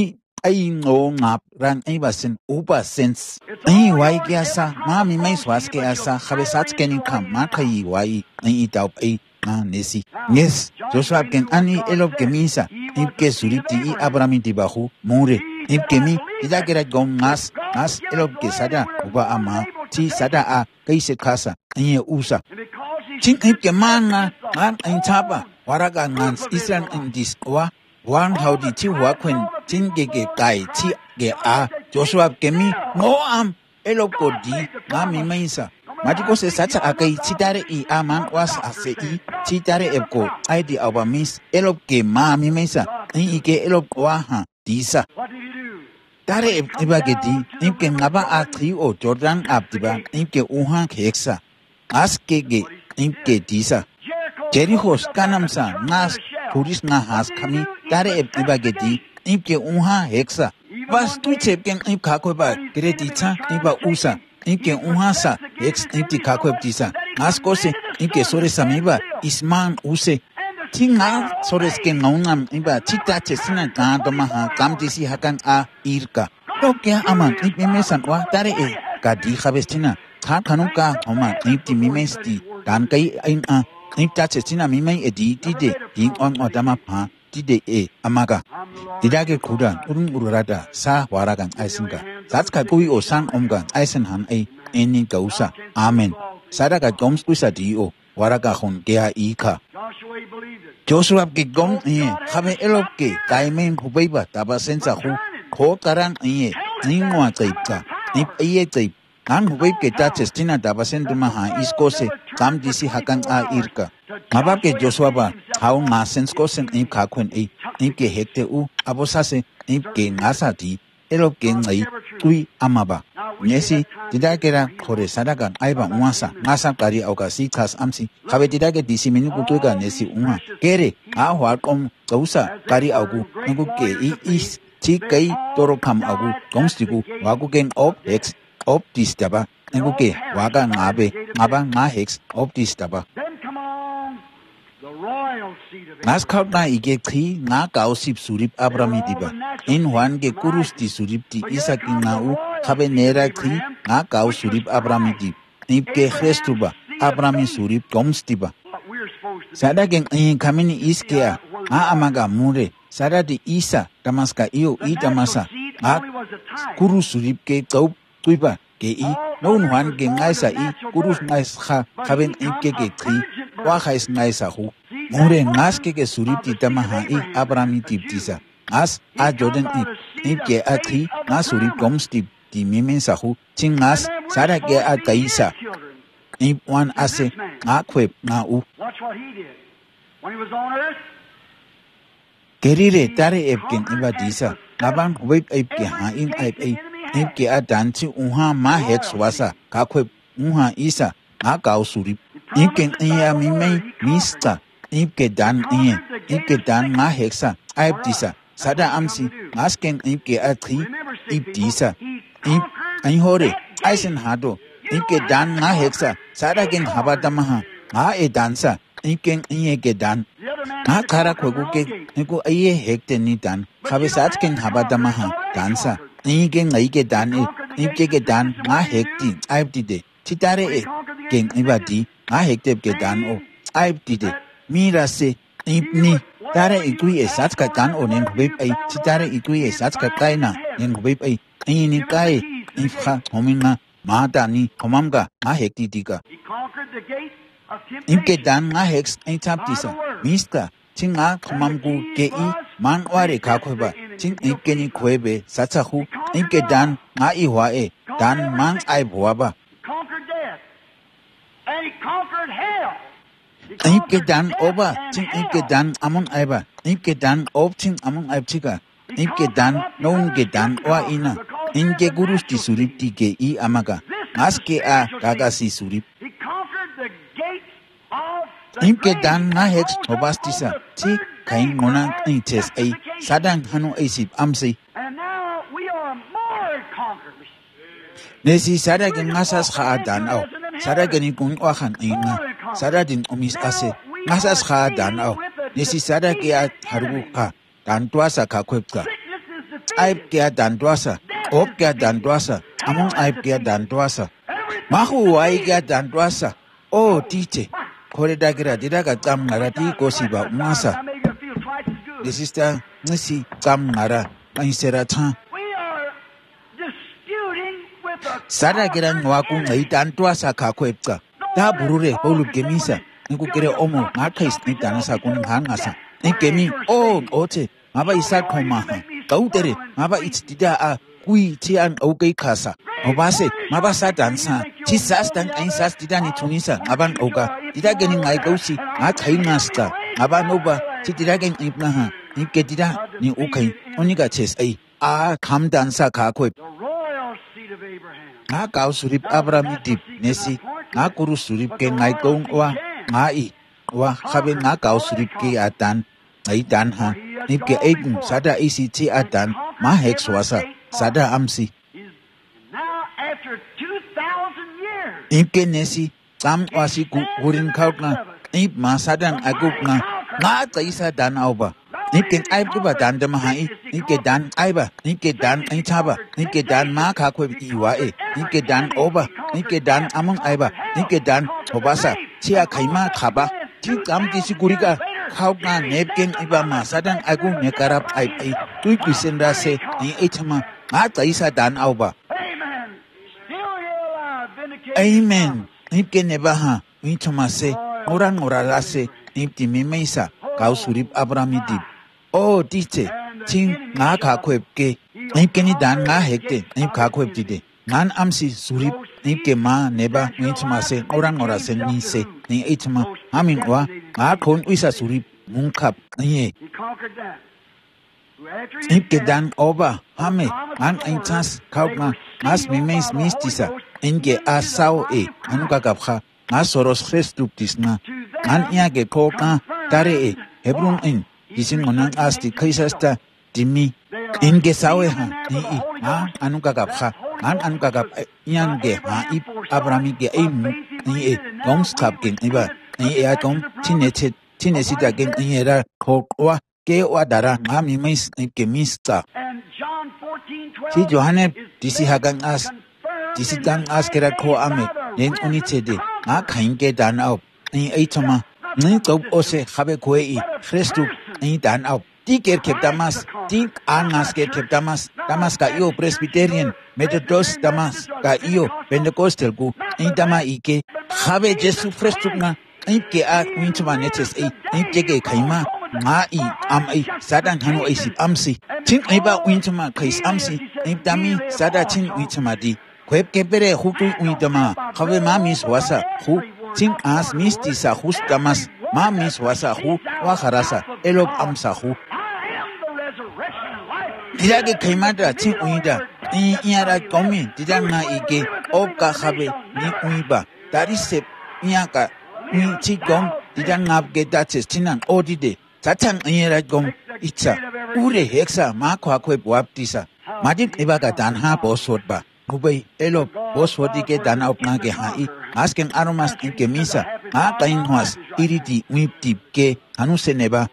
Ai no ngap ran ibasen uba sense. Ai wai kiasa, mami mais was kiasa, Havesat Kenny come, Makai wai, Itaup a nesi. Yes, Joshua can ani elop gemisa, Ipke suripti Abrami Dibahu, Mure, Ipkemi, Idagera gom nas elop gesada, uba ama, Ti sada a, Kaise casa, Usa. Ching Ipke manga, An Intaba, Waraga Nans, Isran in this wa. One how the two work when Tingege Kai Ti Ge A Joshua Gemi no Eloko di Mami Mensa. Matiko says such a gay Titare E Aman was a say Titare Epco, I the our miss Elop Ge Mami Mensa, Ike Elop Waha, Disa. Dare Ibagedi, Imke Naba a tree or Jordan Abdiba, Imke Uhan Hexa. Ask Gege, Imke Disa. Jerichos Kanamsa, Nas. Puris na has kami dare ibagedi imke unha hexa was tuiche ken ip kakoba gredita iba usa imke unha sa ex imti kakobtisa askose imke sore samiba isman use tinga sore ken naunam iba chita chesina ka domaha kamtisi hakan a irka tokya aman imesan wa dare e kadi khabestina tha khanuka homa imti mimesti dan kai in a Nipta Chestina Mimay Edi Dide, Ding on Odama Pa, Dide E, Amaga. Didage Kuda, Urada, Sa Waragan Isenga. That's Kakui or San Omga, Isenhan A, Eni Gausa. Amen. Sadaga Goms Usa Dio, Waraga Hon Gea Ika. Joshua believed it. Joshua ke gong khabe elopke kaimen hubeiba tabasensa hu ko karang ngwa tsaipka ip tsaip ang hubeibe tachestina tabasentuma ha iskose kamdisi hakan a irka ngabake Joshua ba hau ngasenskosen ip khakwen ke hekte u abosase ip ke ngasati elopke ngai tui amaba Nesi tidakera kore sadakan aiba uasa ngasa kari auka si khas amsi khabe tidake disi minu kutuga nesi unha kere ahwa kom kausa kari auku ngu ke is chi kai toro kam auku gongstigu waku gen op x op distaba ngu ke waga ngaba nga hex op distaba Nas kaut na ige tri na kausip surip abramidiba in wan ge kurus di surip di Isaac na u khabe nera tri na kau surip abramidib nip ke Christuba abrami surip gomstiba sada gen kamini iskea amaga mure sada di Isa damaska iyo damasa kurus surip ke kau tuiba ke non wan ge ngaisa kurus ngais khaben ke tri wa khais ngaisa hu Mure ngas ke surip di tamaha abrami tibtisa as a Jordan ke atri na surip gomstib di mimen sahu tingas sada ke ataisa wan ase na kwep na u Kerire tare epken ibadisa naban web epke epke adanti unha ma hex wasa ka kwep unha isa na kau surip ipken mimei mista Ipke dan nga hexa disa sada amsi ngasken ipke atri disa hore aisen hado ipke dan nga hexa sada gen habadamaha nga dansa ipken ke dan nga kara kogu ke niku hekte ni dan khabe satken habadamaha dansa gen ke dan ipke ke dan nga hekti de titare gen ibadi nga hekte ke dan o de Mira se ipni tare ikui satska kan onen web tare ikui satska kaina nen web ini kai ifha hominga madani homamga a hekti diga imke dan nga hex taptisa miska tinga homamgu ke man ware ka khoba tin ikeni khoebe satsahu imke dan nga ihwa dan man ai bwaba Ipke dan oba ting ipke dan amon aiba ipke dan ob ting amon aibtika ipke dan nonge dan wa ina inge gurus di surip tige amaga aske a gagasi surip ipke dan na hex obastisa ti kain mona intes sadang hanu sip amsi Nesi sada gen ngasas dan au sada geni kung wahan ina sada din omis ase ngasas dan au nesi sada ke haru ka dan tuasa ka kwepka aib ke dan tuasa op ke dan tuasa among aib ke dan tuasa mahu wai ke dan tuasa o tite kore dagira didaga tam ngara ti kosiba masa desista nesi tam ngara paisera tha Sada kiran waku ngai tantua sa ka kwepka ta burure holu gemisa niku kere omo ngakais ni tanasa kun hangasa ni gemi ote maba isa khoma kautere maba itida a kui ti an okay khasa obase maba sa dansa ti sas dan sas didani tunisa aban oga dida geni ngai kausi a thai nasta aba noba ti dida gen ibna ni kedida ni okay oniga ches a kham dansa ka kwep nga kau surip abramidib nesi nga kuru surip ke ngai kong wa khabe nga kau surip ke atan ngai dan ha nip ke sada isi ti atan ma hex wasa sada amsi nip ke nesi tam wasi kurin kaut na nip ma sadan aguk na nga taisa dan auba nip ke aib ku ba dan de mahai nip ke dan aiba nip ke dan chaba nip ke dan ma kha khwe iwa nip ke dan oba nip ke dan among aiba nip ke dan obasa chia khaima khaba ti kam ti sigurika khau na nep ken iba ma sadan agu ne karap ai tui pisenda se ni echama nga taisa dan auba amen nip ke ne ba ha ni chama se ora la se nip ti mi meisa kau surip Abrahamidip. Oh, dite, ting nga kakwebke, ipkeni dan nga hekte, ip kakwebtide. Ngan amsi surip, ipke ma neba, wintma se, orang sen ni se, ni itma, amin wa, nga kon wisa surip, mungkap, nye. Ipke dan oba, hame, ngan intas, kaupma, ngas mimes mistisa, inge asao anukakapha, ngas soros Christuptis na, ngan iage koka, tare Hebron in, isin monang asti kaisasta, dimi, inge sawe ha, ni anukakapha, ngan anukakap, iange ha, ip, Abrahamige ni gongskap gen iba, ni atom, tinesita gen iera, kokwa, ke wadara, ngami mis, ipke mista. Si Johanne, disi hagang as, disi dang as kera ko ame, yen unitede, nga kainge dan au, ni eitoma, ni top ose habe koe Christu, ni dan au. Di ker keptamas, di angas ker keptamas, damas ka iyo Presbyterian, Methodist damas ka iyo Pentecostal ku, ni dama ike, habe Jesu Christu nga, ike a wintuma netes ike kaima, nga am sada hanu sip amsi. Tin iba wintuma kais amsi, dami sada tin wintuma di. Kweb kebere hutu wintuma, habe mamis wasa hu, tin as misti sa hus damas, mamis wasa hu, waharasa, elop amsa hu. Dilage kaimada tin winda, iara komi, didanga ike, oka habe ni uiba, dari sep, iaka, ti gom, didanga gedates tinan odide. Tatang iera gom itsa ure heksa ma kwa kwe waptisa madit ibaga danha boswotba kubai elo boswoti ke dana opna ke hai asken aromas ke misa a kain hwas iriti wiptip ke anu seneba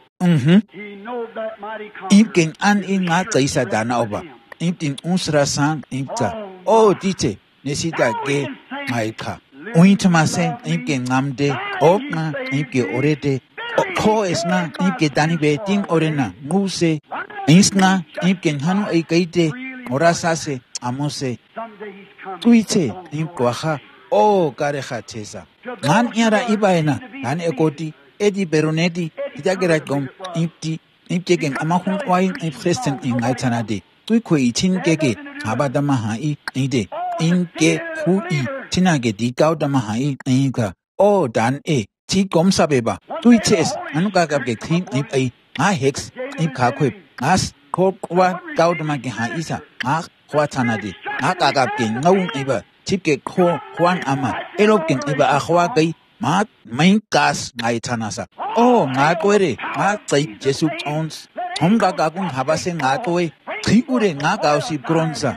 ipken an inga kaisa dana oba iptin usra sang ipta o dite nesita ke maika uitmase ipken ngamde opna ipke orete ko esna ipke dani be ting orena nguse isna ipken hanu kaite orasase amose tuite impwaha o kareha chesa man yara ibaena dan ekoti edi beronedi itagera gom ipkegen amahun kwain ifresten ingaitanade tuiko itin keke abadama hai ide inke hui tinage dikaudama hai inka o dan ti gomsabeba tuites anukakapke clean ip nga hex ip kakwep as kokwa gaudama ke ha isa nga khwatanade nga kakapke ngaun iba tipke kho khwan ama elopken iba akhwa kai ma main kas ngai tanasa o nga kwere nga tsai jesu ons homga kakung habase nga toy khikure nga kausi bronza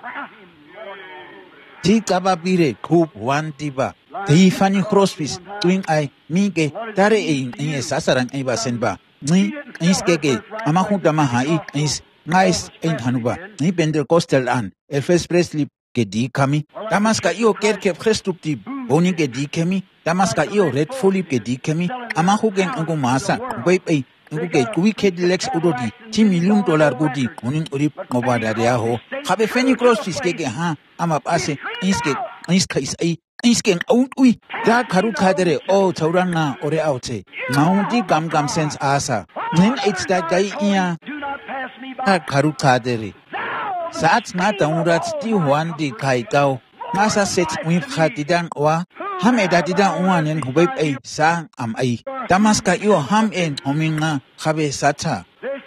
ti kabapire khub wantiba Di fani crospis twin ai mige tare sasarang iba senba ni iskeke amahuta mahai is nice hanuba ni Pentecostal an Elvis Presley ke di kami damaska io kerke Christupti boni ke di kemi damaska io red fully ke di kemi amahugen angu masa wei nguke kuike dilex udodi $10 million gudi unin urip mobada dia ho habe fani crospis keke ha ama pase iska is ai isken ui da karu kadere o tauranga ore aute maundi gam sense asa nin it's that guy iya da karu kadere saat na taurat ti huandi kai kau masa set wi khatidan wa hameda didan uanen hubeb ai sa am ai damaska io ham en hominga khabe sata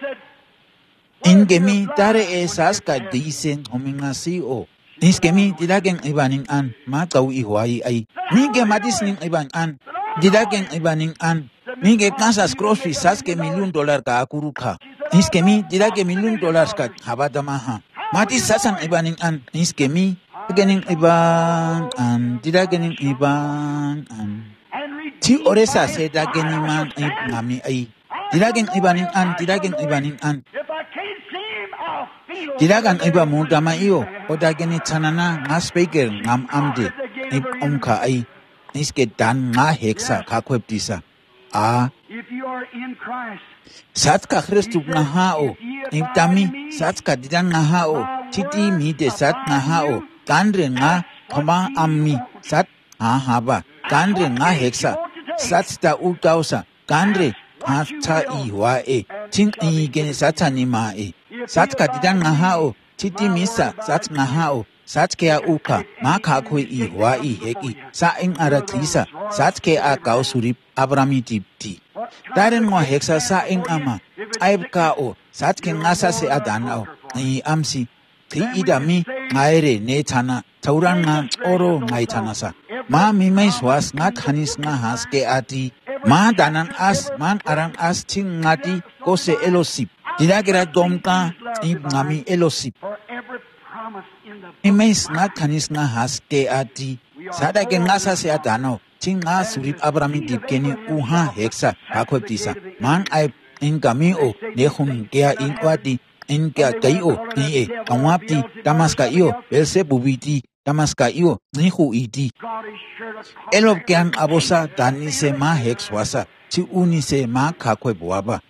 ingemi tare saska disen hominga co Niskemi dilagen ibaning an makau ihwai ai mige madisning iban an dilagen ibaning an mige kansas crossfi saske $1 million ka akuruka niskemi dilage $1 million ka habadamaha mati sasan ibaning an niskemi gening iban an dilagening iban an ti oresa se dagening man ngami ai dilagen ibaning an Dilagan iba mudama iyo o dageni tanana nga speaker ngam amde ip omka ay iske dan nga heksa kakweptisa satka Christu nga hao iptami satka didan nga hao titi mide sat nga hao kandre nga kama ammi sat haba kandre nga heksa satsta utausa kandre hata iwa ting igen satani ma satka didan ngahao titi misa sat ngahao satke a uka maka kwe iwa heki sa ing aratrisa satke a kausuri abrami tipti darin mo heksa sa ing ama aibka o satke ngasa se adanao amsi ti idami ngaire ne thana thauran nga oro ngai thanasa ma mi mai swas nga khanis nga haske ati ma danan as man arang as ting ngati kose elosip didagera domta ngami elosip imais nga khanis nga haske ati sada ke ngasa se adano ting nga surip abrami dipkeni uha heksa akhotisa man ai ingami o nehun kea inkwati inka kayo ni awapti tamaska iyo else bubiti tamaska iyo nihu iti elop kyan abosa dani se ma hekswasa ti uni se ma kakwe boaba.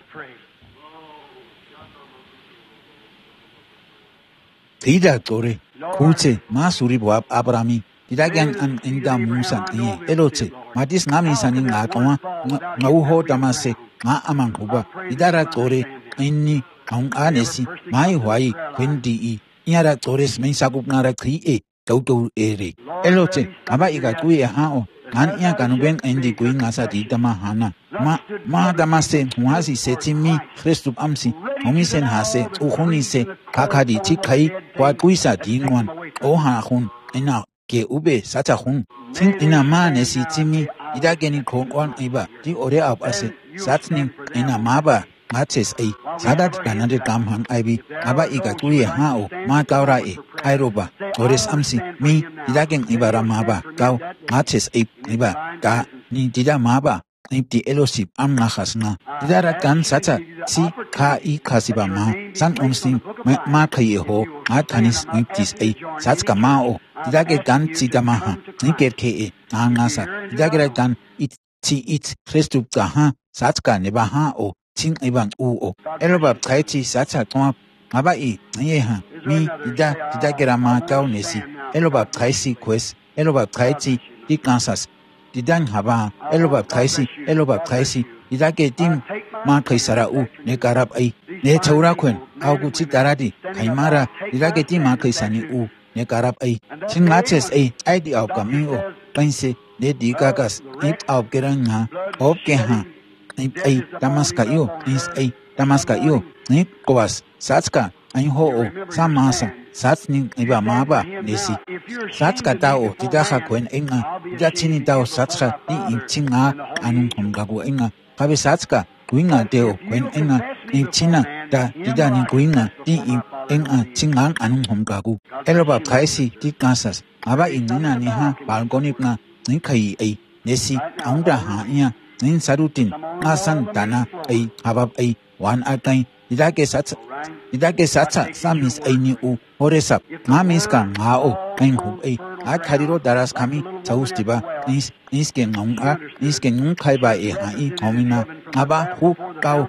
Tida tore kuche ma suri boab abrami tidagyan an inda musan eloche matis ngami sanin ngakwa ngauho tamase ma amang huba idara tore inni ang anesi mai huai kwendi iara tores men sagup ngara kri tautu ere eloche aba iga kui hao kan ia kanubeng endi kui ngasa di tama hana ma damase huasi setimi Christus amsi homisen hase uhuni se kakadi tikai kwa kuisa dingwan oha hun ina ke ube sata hun tin ina ma nesi timi idageni kongwan iba di ore ab ase satning ina maba mates sadat kanade kamhang ibi aba iga kuye hao ma kaura airoba ores amsi mi idageng ibara maba kau mates iba ka ni dida maba ipti elosip am nahasna didara kan sata si ka kasiba ma san omsi ma kai ho atanis iptis satska mao didage kan sidamaha nikerke angasa didage kan it Christus ha satska nebaha o ting ibang uo elobab kaiti satsa toa aba yeha mi dida gerama kaunesi elobab kaisi quest elobab kaiti di kansas didan haba elobab kaisi didage tim ma kaisara u ne karab ne chaura kwen auguchi daradi kaimara didage tim ma kaisani u ne karab chingaches di aukami o pense ne dikagas ip augeranga opke ha tamaska iyo tamaska iyo ni kowas satska ho o samasa satsning iba maba nesi satska tao tidaha kwen enga jachini tao satska ni inchinga anung homgagu enga kabe satska kuinga teo kwen enga inchina da didani kuinga di enga chingang anung homgagu eloba kaisi di kansas aba inina ni ha balkonip nga ni kai nesi angda ha iya nin sarutin asan dana habab wan akai idake satsa samis ni u horesap mamis ka ngao kain hu akhariro daras kami chaustiba niske ngung khai ba hai homina aba hu kau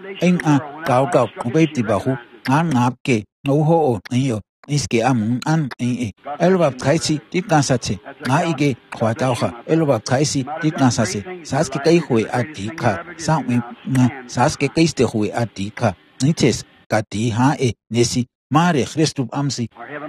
kau kubetiba hu ngap ke no ho iyo iske amun an elobab kaisi dikansatse nga ige khwatauha elobab kaisi dikansatse saske kai hui adika sawi na saske kaiste hui adika nites kati ha nesi mare Christus amsi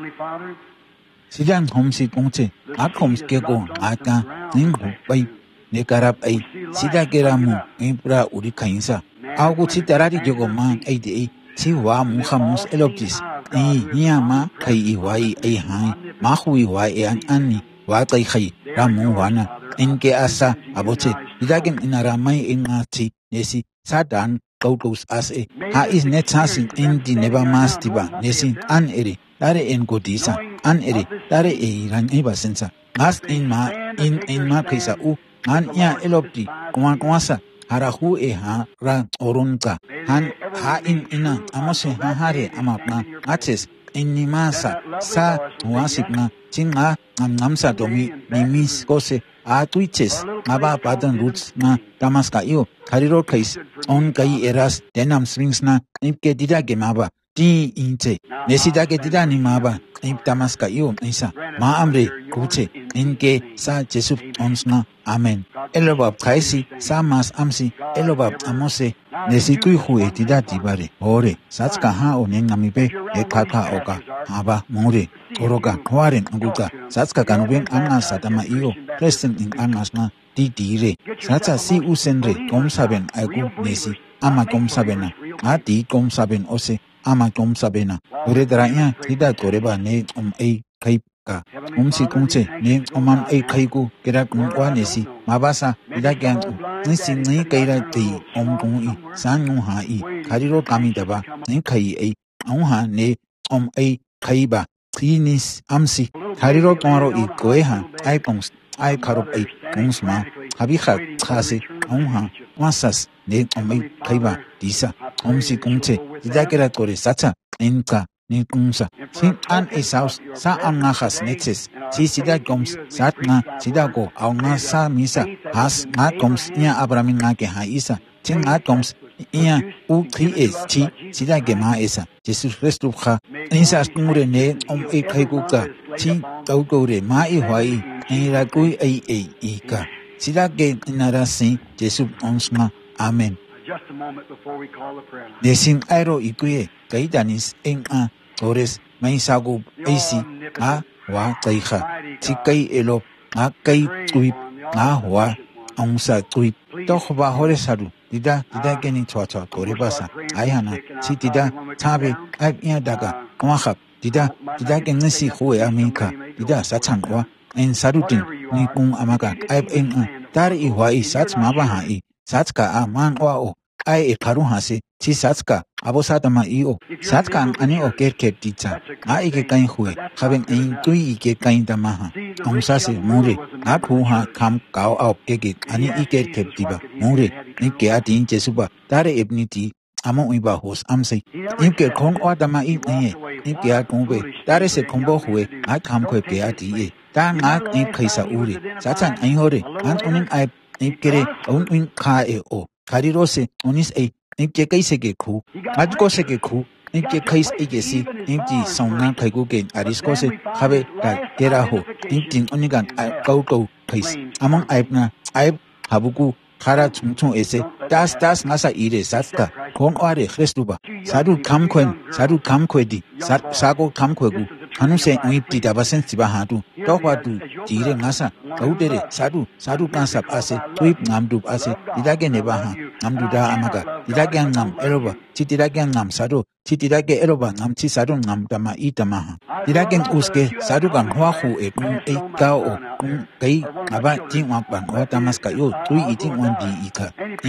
sidan homsi pongche akhoms ke go aka ning bai ne karab sida geramu impra uri kainsa augu chitarari jogo man chi wa muhamus eloptis ma kai wai hai ma hui wai ani wa kai khai ramu wana inke asa aboche idagen inara mai ingati nesi sadan kautos as ha is net sasin indi neba mastiba nesi an dare en godisa an dare ran sensa mas in ma kaisa u an ya elopti kwasa harahu ha ra orunka han ha ina amose ha hare amapna ates inimasa sa wasipna chinga ngamsa domi mimis kose tuiches aba padan roots na tamaska iyo kariro kais on kai eras denam swings na ipke dida gemaba ti inte nesida ke tida ni maba in Damaska yo isa ma amre kuche inke sa Jesu onsna amen elobab kaisi sa mas amsi elobab amose nesikui hue tida tibare ore satska ha onen ngamibe ekaka oka aba more oroga kwaren nguka satska kanuben anga satama iyo present in angasna di dire satsa si usenre komsaben aiku nesi ama komsabena ati komsaben ose ama komsabena ore daranya tida koreba ne kaipka umsi kunche ne oman kaiku kera kunwa nesi mabasa tida kyan nisi ni kaira ti omkun I sanu ha I kariro kamidaba ni kai ha ne kaiba tinis amsi kariro tomaro I koeha ipons ai karop kungsma habikha khase ha wasas ne kaiba disa omsi kunche didakera kore sacha enka ni kunsa sin an esaus sa angahas netes si sida goms satna sida go aunga sa misa has na goms nya abramin na ke haisa tin na goms ia u 3s ti sida ge ma esa Jesus Christ kha insa mure ne kaikuka ti tawgore ma hwai ira kui ka sida ge narasin Jesus onsma amen. Just a moment before we call the prayer line. Desin aero ikuye kaidanis en ores maisago AC wa taiha tikai elo kai tui wa onsa tui tohba horesaru dida geni chwa korebasa ayana sitida tabe abia daga kwahap dida genesi huwe amika dida sachangwa en sarutin ni kung amaga ab en dar I hwai sach mabaha I satska man o ai paruhase chi satska abosatama io satkan ani o kerket tita ai ke kain hue haben ein tui ke kain damaha onsase mure akhuha kam kau au ke ani iker keptiba mure ni ke atin jesuba tare ebniti amo iba hos amse imke khong odama I ni ke atumbe tare se khombo hue a kam khwe ke ati ta nga ni khaisa uri satsan ai hore an unin ai ikere un ka o karirose onis imke kaise ke khu ajko se ke khu imke khais igesi imti songna khaigu ke arisko se khabe da kera ho imtin onigan kau khais among aipna aip habuku khara chungchung ese das ngasa ire satska khong are Christuba saru kamkhedi sago kamkhegu hanuse ngipti dabasen siba hatu tokwatu jire ngasa kaudere saru kansap ase tuip ngamdu ase didage nebaha ngamdu da amaga didage ngam eroba chitidage ngam saru chitidage eroba ngam chi saru ngam tama itamaha didage uske saru kan hwahu kao kai aba tingwa ban wa tamaska yo tui iting on di ika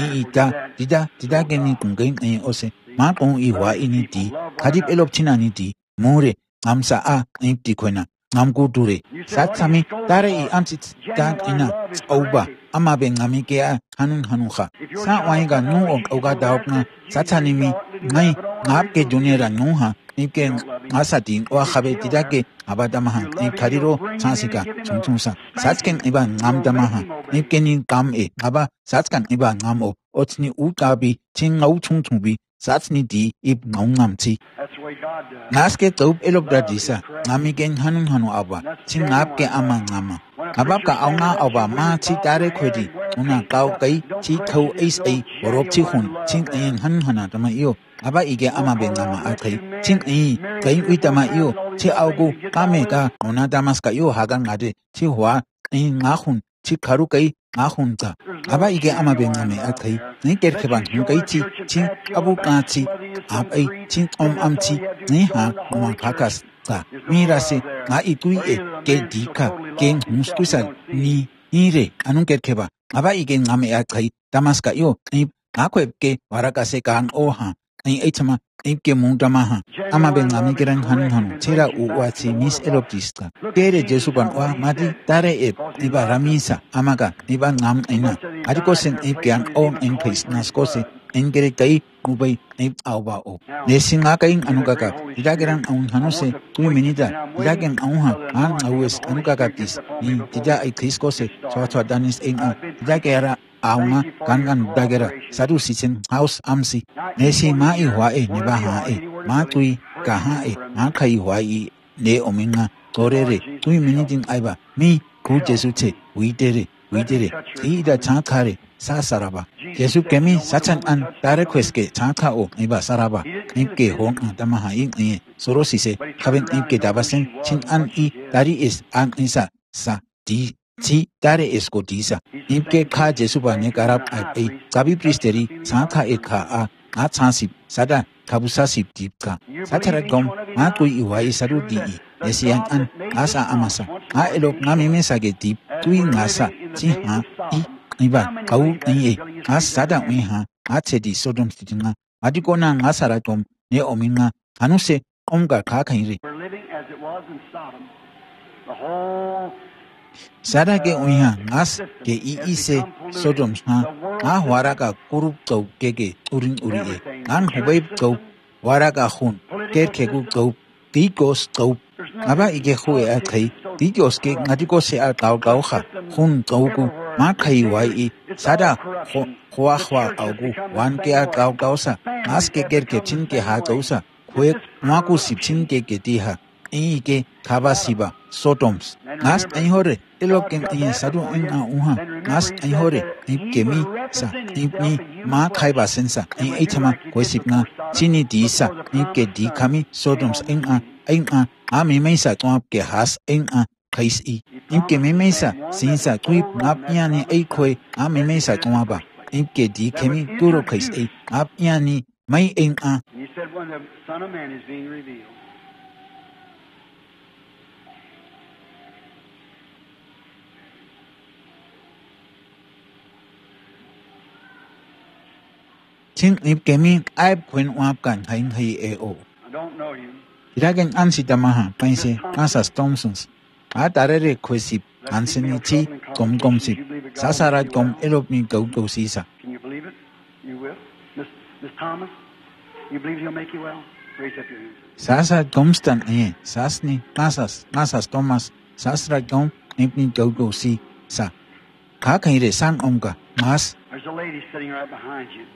didage ni kungai ose ma pon I wa ini di kadip elop chinani di more amsa imti koina namku dure satsami tare I amsit dan ina oba ama ben amike hanukha sa wainga nu oga daopna satsanimi ngai ngapke junera nuha imke asatin wa khabe tidake abadamaha kariro sansika chungchungsa satsken iban ngamdamaha imke ni kam aba satskan iban ngamo otni utabi chingau chungchungbi satsni di ib ngamchi naske tob elobradisa ngamigen hanu aba chingapke ama ngama abaka auna aba ma chi tare khodi una kau kai chi thau borop chi hun ching hana tama iyo aba ige ama be ngama akai ching kai uitama iyo chi augu kame ka ona damaska iyo hagan ngade chi hwa ngahun chi kharu kai ngahun ta aba ige ama be ngame akai ni kerkheban kai chi abu ka chi chin amchi ni ha ma kakas ta mirase nga itui ke dika ken muskusan ni ire anun kerkheba aba ige ngame akai damaska yo akwebke warakase kan oha aichama ke mundamaha ama ben ngami kiran hanu chera uwachi mis eloptista kere jesuban wa mati tare iba ramisa amaga iba ngam ina adikosen kean on increase naskose engere kai kubai auba o nesinga kain anukaka idageran on hanuse 2 minita idagen auha an awes anukaka tis ni tija kriskose chwa danis idagera aunga kangan dagera sadu sichen house amsi nesi mai hwa nebaha Matui Kahae, Makai Wai, Le Ominga, Torere, 2 minutes Iba, me, Ku Jesute, we did it, Ida Chankare, Sasaraba. Jesu Kemi, Sachan and Darequeske, Chanka o, Iba Saraba, Imke Hong and Tamaha in Sorosise, having Imke Dabasen, Chin an I, Dari is An Isa, Sa, Di. Ti Dare Escotisa, Imke Ka Jesuba Negarab at a Gabi Priesteri, Sanka Eka a Atsansip, Sada, Kabusasip Dipka, Sataragom, Matui Iwai Sadu Di, Esian an Asa Amasa, A Elok Nami Mesage Dip, Tui Nasa, Tiha, I, Iba, Kau, Ni, As Sada Miha, Atedi Sodom Stitina, Adikona Nasaratom, Ne Omina, Anuse, Omga Kakairi. We're living as it was in Sodom. The whole Sada ke uiha ngas ke iise Sodoms na waraka kurup kau keke urin urie ngan hubay kau waraka hun ke gu kau tikos kau aba ike hue a kai tikos ke ngatiko se a kau ha hun kau ku ma kai wai sada hua au gu wan ke a kau sa ngas ke chin ke ha kau sa hue ma ku sip chin ke diha Ike Kabasiba, Sodoms, Nas Ahore, Eloken in Sadu in Uha, Nas Ahore, Gemi, Sa, Ipni, Ma Kaiba Sensa, in Etama, Quesipna, Chini Disa, Ike Di Kami, Sodoms in Ami Mesa, Twapke Has in Kais E. Imke Mesa, Sinsa, Twip, Napiani, Equa, Ami Mesa, Twaba, Imke Di Kemi, Duro Kais E, Apiani, May in You said when the Son of Man is being revealed. Tin ip kemi ai kwen wap kan hain hai eo. I don't know you. Iragen ansitamaha paise Asas Thompsons. Atarere kwesip ansini chi kom sip. Sasarat kom elopni go sisa. Can you believe it? You will? Miss Thomas? You believe he'll make you well? Raise up your hands. Sasa komstan sasni Asas Thomas sasrat kom nipni go si sa. Kakaire sang omga mas. There's a lady sitting right behind you.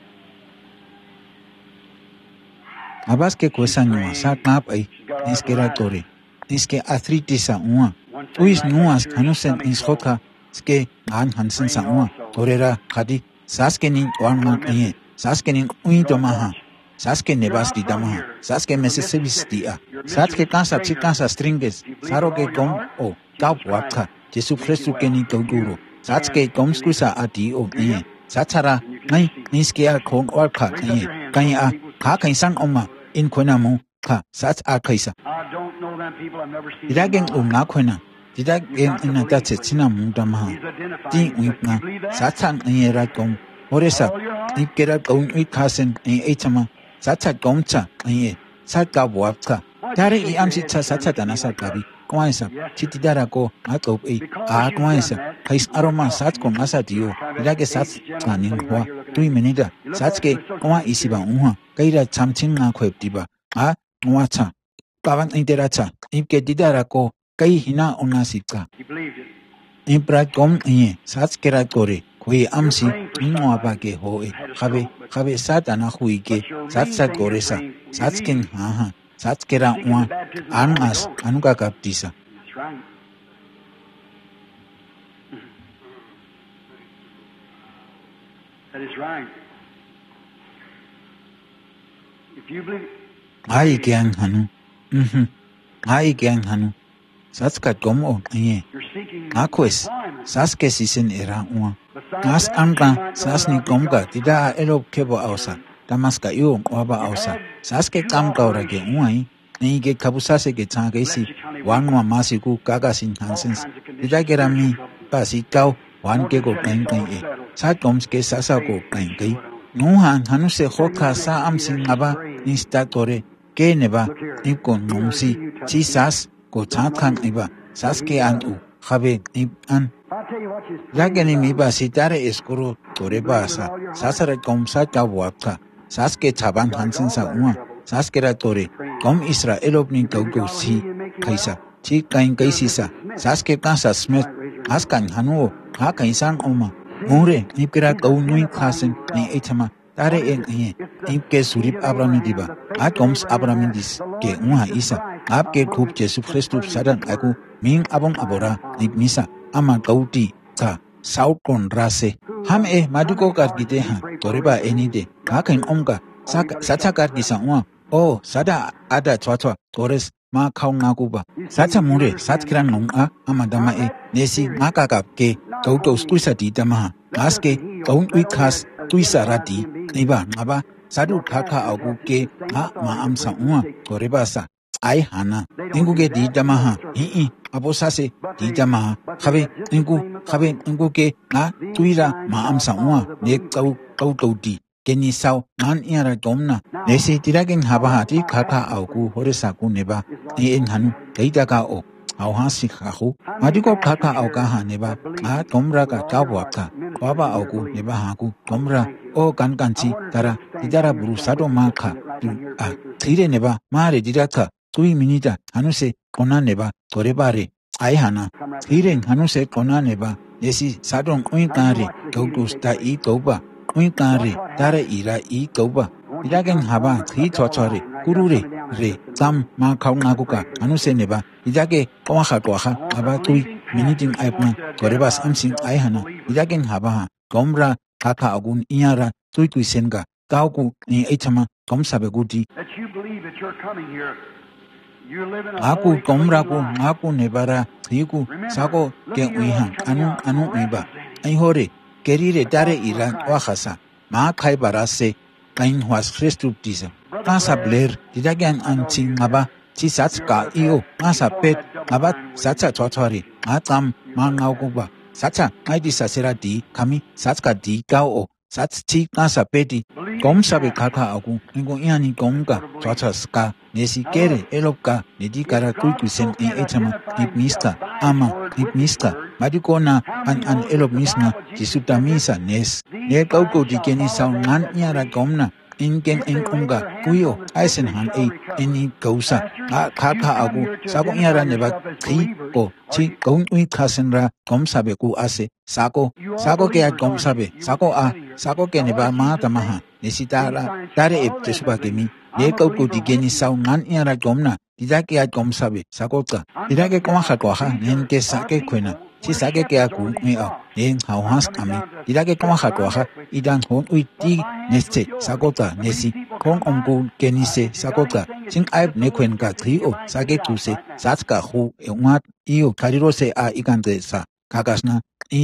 Abas ke kuesanua sa knap ay niskeratore. Niske arthritis sa ua. Uis nuas kanusen ishoka ske an hansen sa ua. Torera kadi saske ning wangan ay. Saske ning uintomaha. Saske nebas di damaha. Saske mesesebis dia. Saske kansa stringes. Saro ke gom o kaup waka. Jesu Christu ke ni goguro. Saske gomskusa adi o ay. Satara ngay niske a kong orka ay. Kanya kakai sang oma. In Konamu, Ka, Sats Arkaisa. I don't know them people. I've never seen Did I get them. Nakona? Did I get in a Dutch Mundamaha? He's identified. Ding Wipna, Satan and Yerakom, Oresa, Nip get up own with cousin in Etama, Sata Gomcha, and Sata Wapka. Tare Amsita Sata and Asakabi, Quansa, Chitidarako, Atop E, Quansa, Kais Aroma Satcom Asadio, Did Sats Tanin, 3 minutes, Satske, Qua Isiba Unha. Kaira chamchin na kwep diba a nuacha kawan interacha imke didarako kai hina onasika He believed it. impra kom sats kerat kore koi amsi inwa ba ke hoe khabe sat ana hui ke sat koresa satskin ha sats kera wa anas anuka kaptisa. That's right. That is right. If you believe Ai kyang hanu ai kyang hanu sats kat kom o you're seeking Akwes, employment, saske sisen era ua. Nas angka, sasni komga, tida elop kebo ausa. Damaska iong waba ausa. Saske kamka orage uai. Nige kabusase ke tangesi. Wangwa masiku kagasin hansens. Tida gerami, pasi kau, wan ke go kain e. Sa komske sasa go kain kai. Nuhan hanuse hoka sa amsin ngaba, nistatore, ke neba, ikon nomsi, chi sas, go tangkan iba. Saske antu. Habe an I'll tell you what you Lagani miba sitare eskuru torebasa sasara komsa tawapka saske chaban hansen sa uma saskera tore kom Israelopni gogo si kaisa chi kain kaisisa saske kansa smith askan hanu ha kaisan oma mure nipkera kaunui khasen ni etama tare en ipke surip abrami diba Goms Abramindis, Ge Unha Isa, Abge Kup Jesu Christus Sadan Aku, Ming Abong Abora, Misa, Ama Gauti, Ta, Saukon Rase, Ham Maduko Gargideha, Toriba Enide, Kakan Onga, Sata Gargisa Uma, O, Sada Ada Twatwa, Torres, Ma Kaunaguba, Sata Mure, Satkran Nunga, Amadama Nesi, Makagap, Ge, Gautos Tuisa di Damaha, Maske, Gaun Wikas, Tuisa Radi, Niba, Naba, Sadu Kaka Agu Ge, Ma Amsa Uma, Torebasa, Ai Hana, Inguge di Damaha, Abosase, di Damaha, Have, Ingu Ge, Na, Tuira, Ma Amsa Uma, Ne Gau di. Geni sao man iara domna nesi tiragen habahati kaka auku horesaku neba en hanu keidaga o auhasi khahu madiko kaka auka neba a domra ka tawapta baba auku neba haku domra o ganganchi tara tidara buru sado maka a tire neba mare diraka 2 minita hanuse kona neba torebare ai hana tire hanuse kona neba nesi sadong oinkare gaugusta I gauba Unkare, Dare Ira Gauba, Idagan Haba, Totore, Gurure, Re, Sam, Ma Kaunaguka, Anuseneba, Idage, Oaha, Abatui, Minitim Aipna, Gorebas Amsin Aihana, Idagan Habaha, Gomra, Kaka Agun, Iara, Tuikuisenga, Gaugu, Ni Etama, Gomsabegudi. Aku Gomraku, Aku Nebara, Tiku, Sago, Gen Uihan, Anu Iba, Aihore. Gerire dare Iran Oaxasa, Ma Kai Barase, Kain was Christu Disa. Nasa Blair, Didagan Antin Naba, Chisatska Io, Nasa Pet, Nabat, Sacha Totori, Matam, Manauguba, Sacha, Maidisa Sera di, Kami, Satska di Gao, Sats Ti Nasa Peti, Gomsabe Kaka Agu, Ingo Iani Gonga, Totaska, Nesi Gere, Elopka, Nedikara Kuikusen in Etama, Nipmista, Ama, Nipmista, Madikona, an Elopmisna, Jisutamisa Nes, Ne Gaugo di Geni Sound Nan Iara Gomna, Ingen Inkunga, Puyo, Eisenhan Eni Gausa, Kaka Agu, Sago Iara Neba, Tri, O, Chi, Gonui Kasenra, Gomsabe Gu Ase, Sago Gea Gomsabe, Sago Geneba Matamaha, Nesitara, Dare Ep Tesubagemi, Ne Gaugo di Geni Sound Nan Iara Gomna, Didake at Gomsabe, Sagota, Didake Komahatoha, Nenke Sake Quena. Si sake ke aku en hauhas kami didake komahatoha idan hon uiti neste sagota nesi kong omgu genise sagota sin aib nekwenka trio sake tuse satska hu ungat io karirose a igande sa kagasna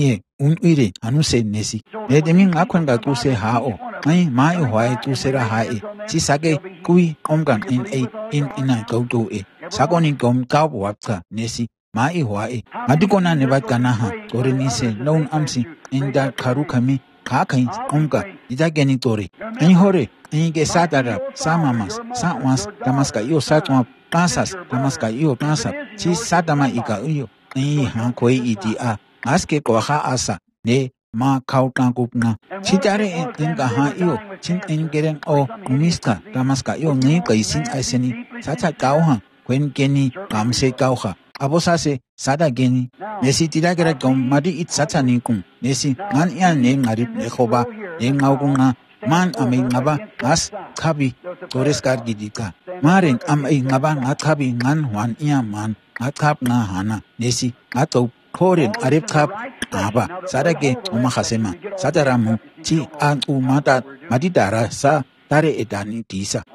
uire anuse nesi edemin akwenga tuse hao mai hoai tusera hae si sake kui omgan in gaudo sagoni gom gawapta nesi Mai Hawaii, Madikona Nebatanaha, Gorenise, known Amsi, in that Karukami, Kakai, Onga, Idagenitori, Enhore, Enge Satara, Samamas, Satwas, Damaska Io Satma, Pasas, Damaska Io Pasa, Chi Satama Ika Uyo, Hankoi Idia, Aske Koha Asa, Ne, Ma Kautangupna, Chitare in Gaha Io, Chin Ingeren O, Miska, Damaska Io, Nika Isin Iseni, Sata Gauha, When Geni, Gamse Gauha. Abosase sada geni nesi tidagera gom madi it satani kum nesi man ya ne ngari nekhoba ngaugunga man ame ngaba as khabi toreskar gidika maren ame ngaba ngakhabi ngan wan ya man ngakhap na hana nesi ngato khoren arep khap aba sadage umahasema sadaramu chi an umata madidara sa tare edani disa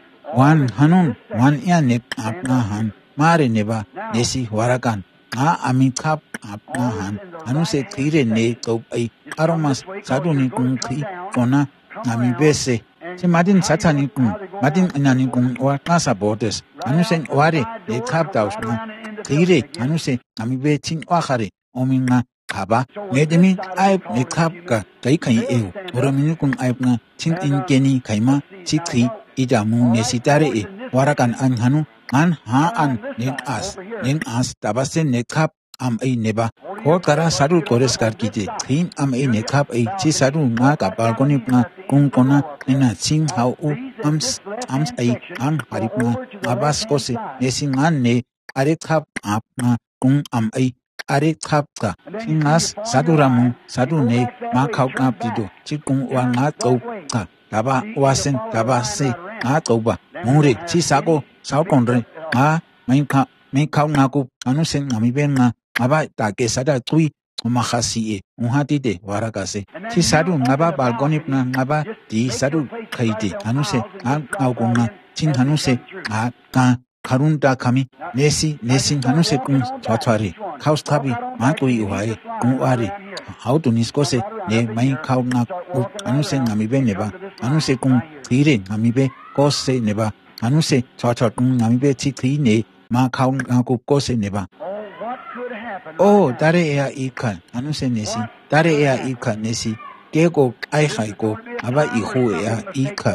wan hanun wan ya ne apna han Mare neba nesi warakan nga amikap apnahan anu se tire ne to ai aromas saduni kung thi kona nami bese si madin satani kung madin anani kung wa kasa bodes anu sen ware ne tap daus na tire anu se nami be chin wa khare ominga kaba nedemi ai ne tap ka kai kai eu oramini kung ai na chin in geni kaima chi thi idamu nesitare warakan an hanu an haan ning as tabasen nekap am neba ko kara saru kores kar kite thin am nekap chi saru na ka balkoni na kung kona ina ching hau u ams an haripna abas kose nesingan ne are khap apna kung am are khap ka singas saduramu sadu ne ma khau kap dido chi kung wa nga to ka taba wasen taba se nga to ba Muri, si sako, sao kondre, may kaunaku, anusen, amibenga, aba, take sada tui, umahasi unhatide, warakase. Si sadu, ngaba, balgonip na, ngaba, di sadu, kaite, anuse, augunga, tin hanuse, karunda kami, nesi, hanuse kun, twatwari, kaustabi, matui uhae, kunwari, hautu niskose, ne, may kaunaku, anuse, ngamibe neba, anuse kun, tire, ngamibe, kose neba, anuse, twatwar kun, ngamibe, tikri ne, ma kaunaku, kose neba. Oh, dare ea ika, anuse nesi, dare ea ika nesi, kego aihaiko, aba ihu ea ika,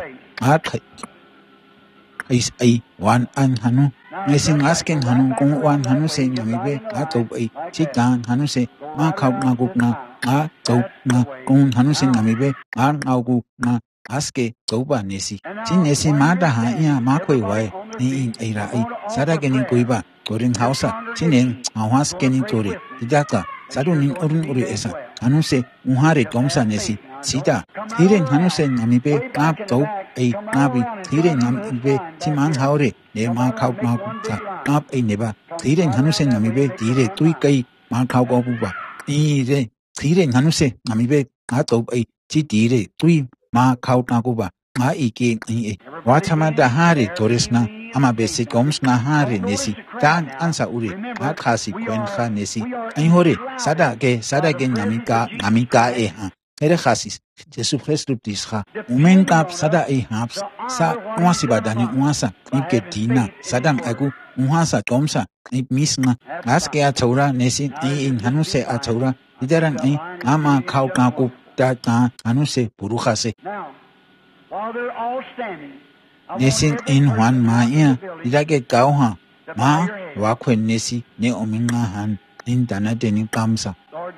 is ay wan an hanu, nesing asken hanu kung wan hanu se ngamibe, atop ay chitan hanu se, ma kaunaguk na, top na kung hanu se ngamibe, aguk na, aske toba nesi, sin nesi mada ha iya makwe wae, ni in ayra ay, sada genin kuiba, Koring hausa, sineng, awas kening tori, tidaka, sadu ning uri esa, hanuse, unhare gomsa nesi, sida, hiren hanuse namibe, ngab tau, ngabi, hiren namibe, timang haure, ne ma kau maguta, ngab neba, hiren hanuse namibe, dire, tui kai, ma kau gobuba, hiren hanuse namibe, ngatau chi dire, tui, ma kau naguba, ma ike, Watamada hari torisna, ama besi goms na hari nesi, dan ansa uri, kasi kwenha nesi, hore, sada ge namika ha, ere khasis, Jesu Christus disha, umenkap sada haps, sa uasibadani uasa, ike dina, sadang agu, uhasa gomsa, misna, aske ataura nesi, in hanuse ataura, idaran ama kau kaku, da hanuse buruhase. Nesi in Juan Maya, idake kauha, ma wakwen nesi ne ominga han in dana deni kamsa.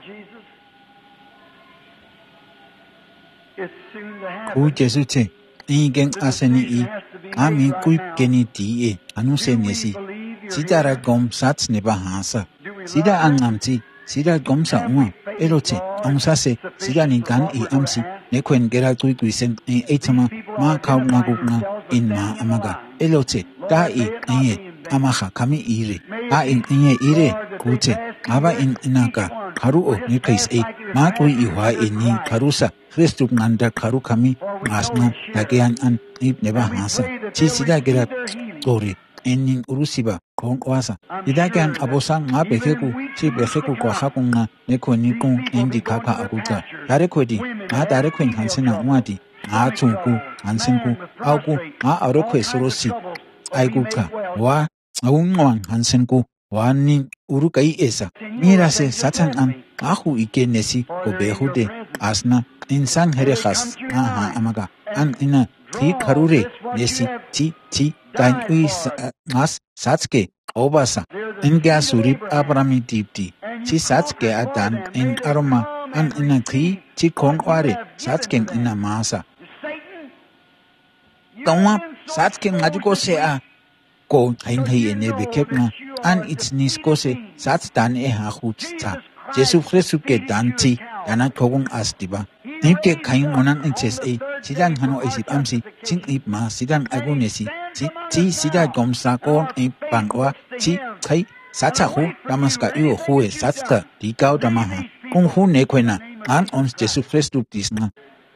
Ku Jesu che, igen aseni ami kuip geni die, anuse nesi, sidara gom sats ne bahasa, sida angamti, sida gomsa uma, eloche, amsase, sida nigan amsi, nekwen gera tuikuisen etama, ma kau nagugna, in ma amaga, eloche, da amaha kami ire, ire, kute, aba in inaka, karu o nikais ma tui iwa ni karusa, Christuk nanda karu kami, asna, dagean an, neba hasa, sida gera tori, enin urusiba, kong wasa, idagan abosan nga bekeku, si bekeku kwa hakunga, neko nikung indi kaka akuta, darekwedi, nga darekwen hansena umadi, nga chungku, hansenku, auku, nga arokwe sorosi, aiguka, wa, aungwang hansenku, wa nin urukai esa, mirase satan an, ahu ike nesi, obehude, asna, insan herehas, ha amaga, an ina, ti karure, nesi, ti, kain ui mas satske, obasa, inga surip abrami dipti, si satske adan in aroma, an ina ti kong ware, satske ina masa. Kawa, satske ngajuko se ko hain ene bekepna, an its niskose, sats dan hachutsta. Jesu Christus ke danti, dana kogong asdiba. Nipke kain onan inches sidan hano isip amsi, sin ma sidan agunesi, ti sida gomsa ko pangwa, kai satsahu, damaska iyo hue satska, digao damaha, kung hu nekwena, an ons Jesu Christus disna.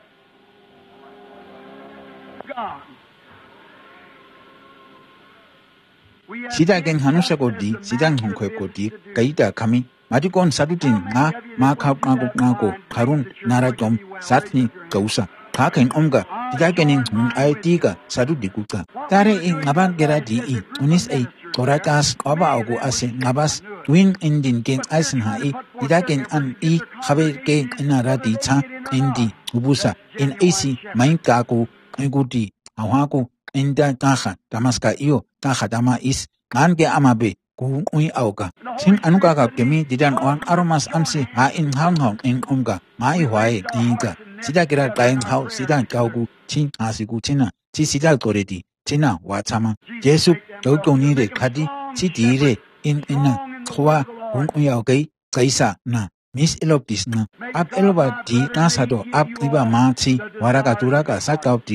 Sida gen hanusa kodi, sidan hongkwe kodi, kaida kami, Madikon sadutin nga ma kago karun narajom satni kausa kaken omga tidakenin ay tiga sadudikuka tare in ngaban gera di unis ay koratas aba ogu ase ngabas twin indin gen aisen tidaken an habe ke inara di cha indi ubusa in ac main kago ngudi awako inda taha damaska iyo taha dama is ngange amabe kung auga. Sin anuka ka kemi didan orang aromas amsi in hang in umga mai huai inga. Sida kira kain hau sida kaugu chin asigu china chi sida koredi china wachama. Yesu ni re kadi chi dire in ina kua kung augai kaisa na mis eloptis na ab eloba di nasado ab iba ma chi waraka turaka sakau tiga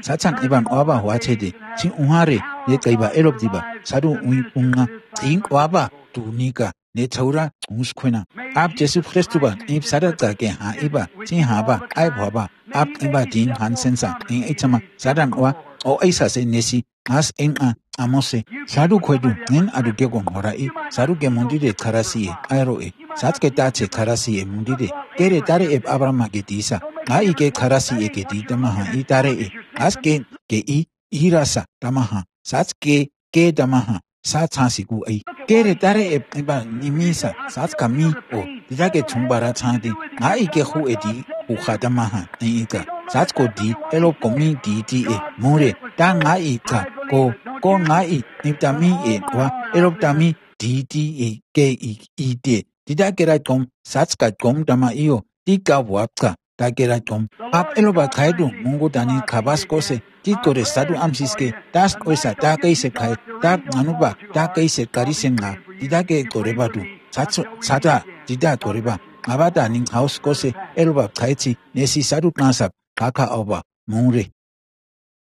사창 이반 와바 와체디 진 웅하레 내 가이바 에롭디바 사루 웅웅아 진 와바 두니까 내 차우라 웅스코나 앞 제수 크리스토바 입 사라가게 하 이바 진 하바 아이 봐봐 앞 이바 딘 한센사 인 이참마 사단와 오 에이사세 네시 아스 엔아 아모세 사루 코에두 닌 아두게고 모라이 사루게 몬디데 카라시에 아이로에 사츠게 따체 카라시에 몬디데 게레 따레 에 아브라마게 디사 나이게 카라시에 게 디다마하 이 따레에 아스게 게이 이라사 다마하 사츠게 게 다마하 사차시구 에이 게레 따레 에 이바 니미사 사츠카미 오 디자게 중바라 차디 나이게 후에디 우하다마하 이가 사츠코디 엘로코미 디디에 모레 땅아이카 고 나이 니타미에 와 엘롭타미 디디에 게이 이데 디다게라 좀 사츠카 좀 다마이오 디가 와카 다게라 좀 앞 엘로바 카이도 몽고다니 카바스코세 디토레 사두 암시스케 다스코이사 다케이세 카이 다 나누바 다케이세 카리센가 디다게 고레바두 사다 디다 고레바 아바다 닌 하우스코세 엘로바 카이치 네시 사두 나삽 카카오바 몽레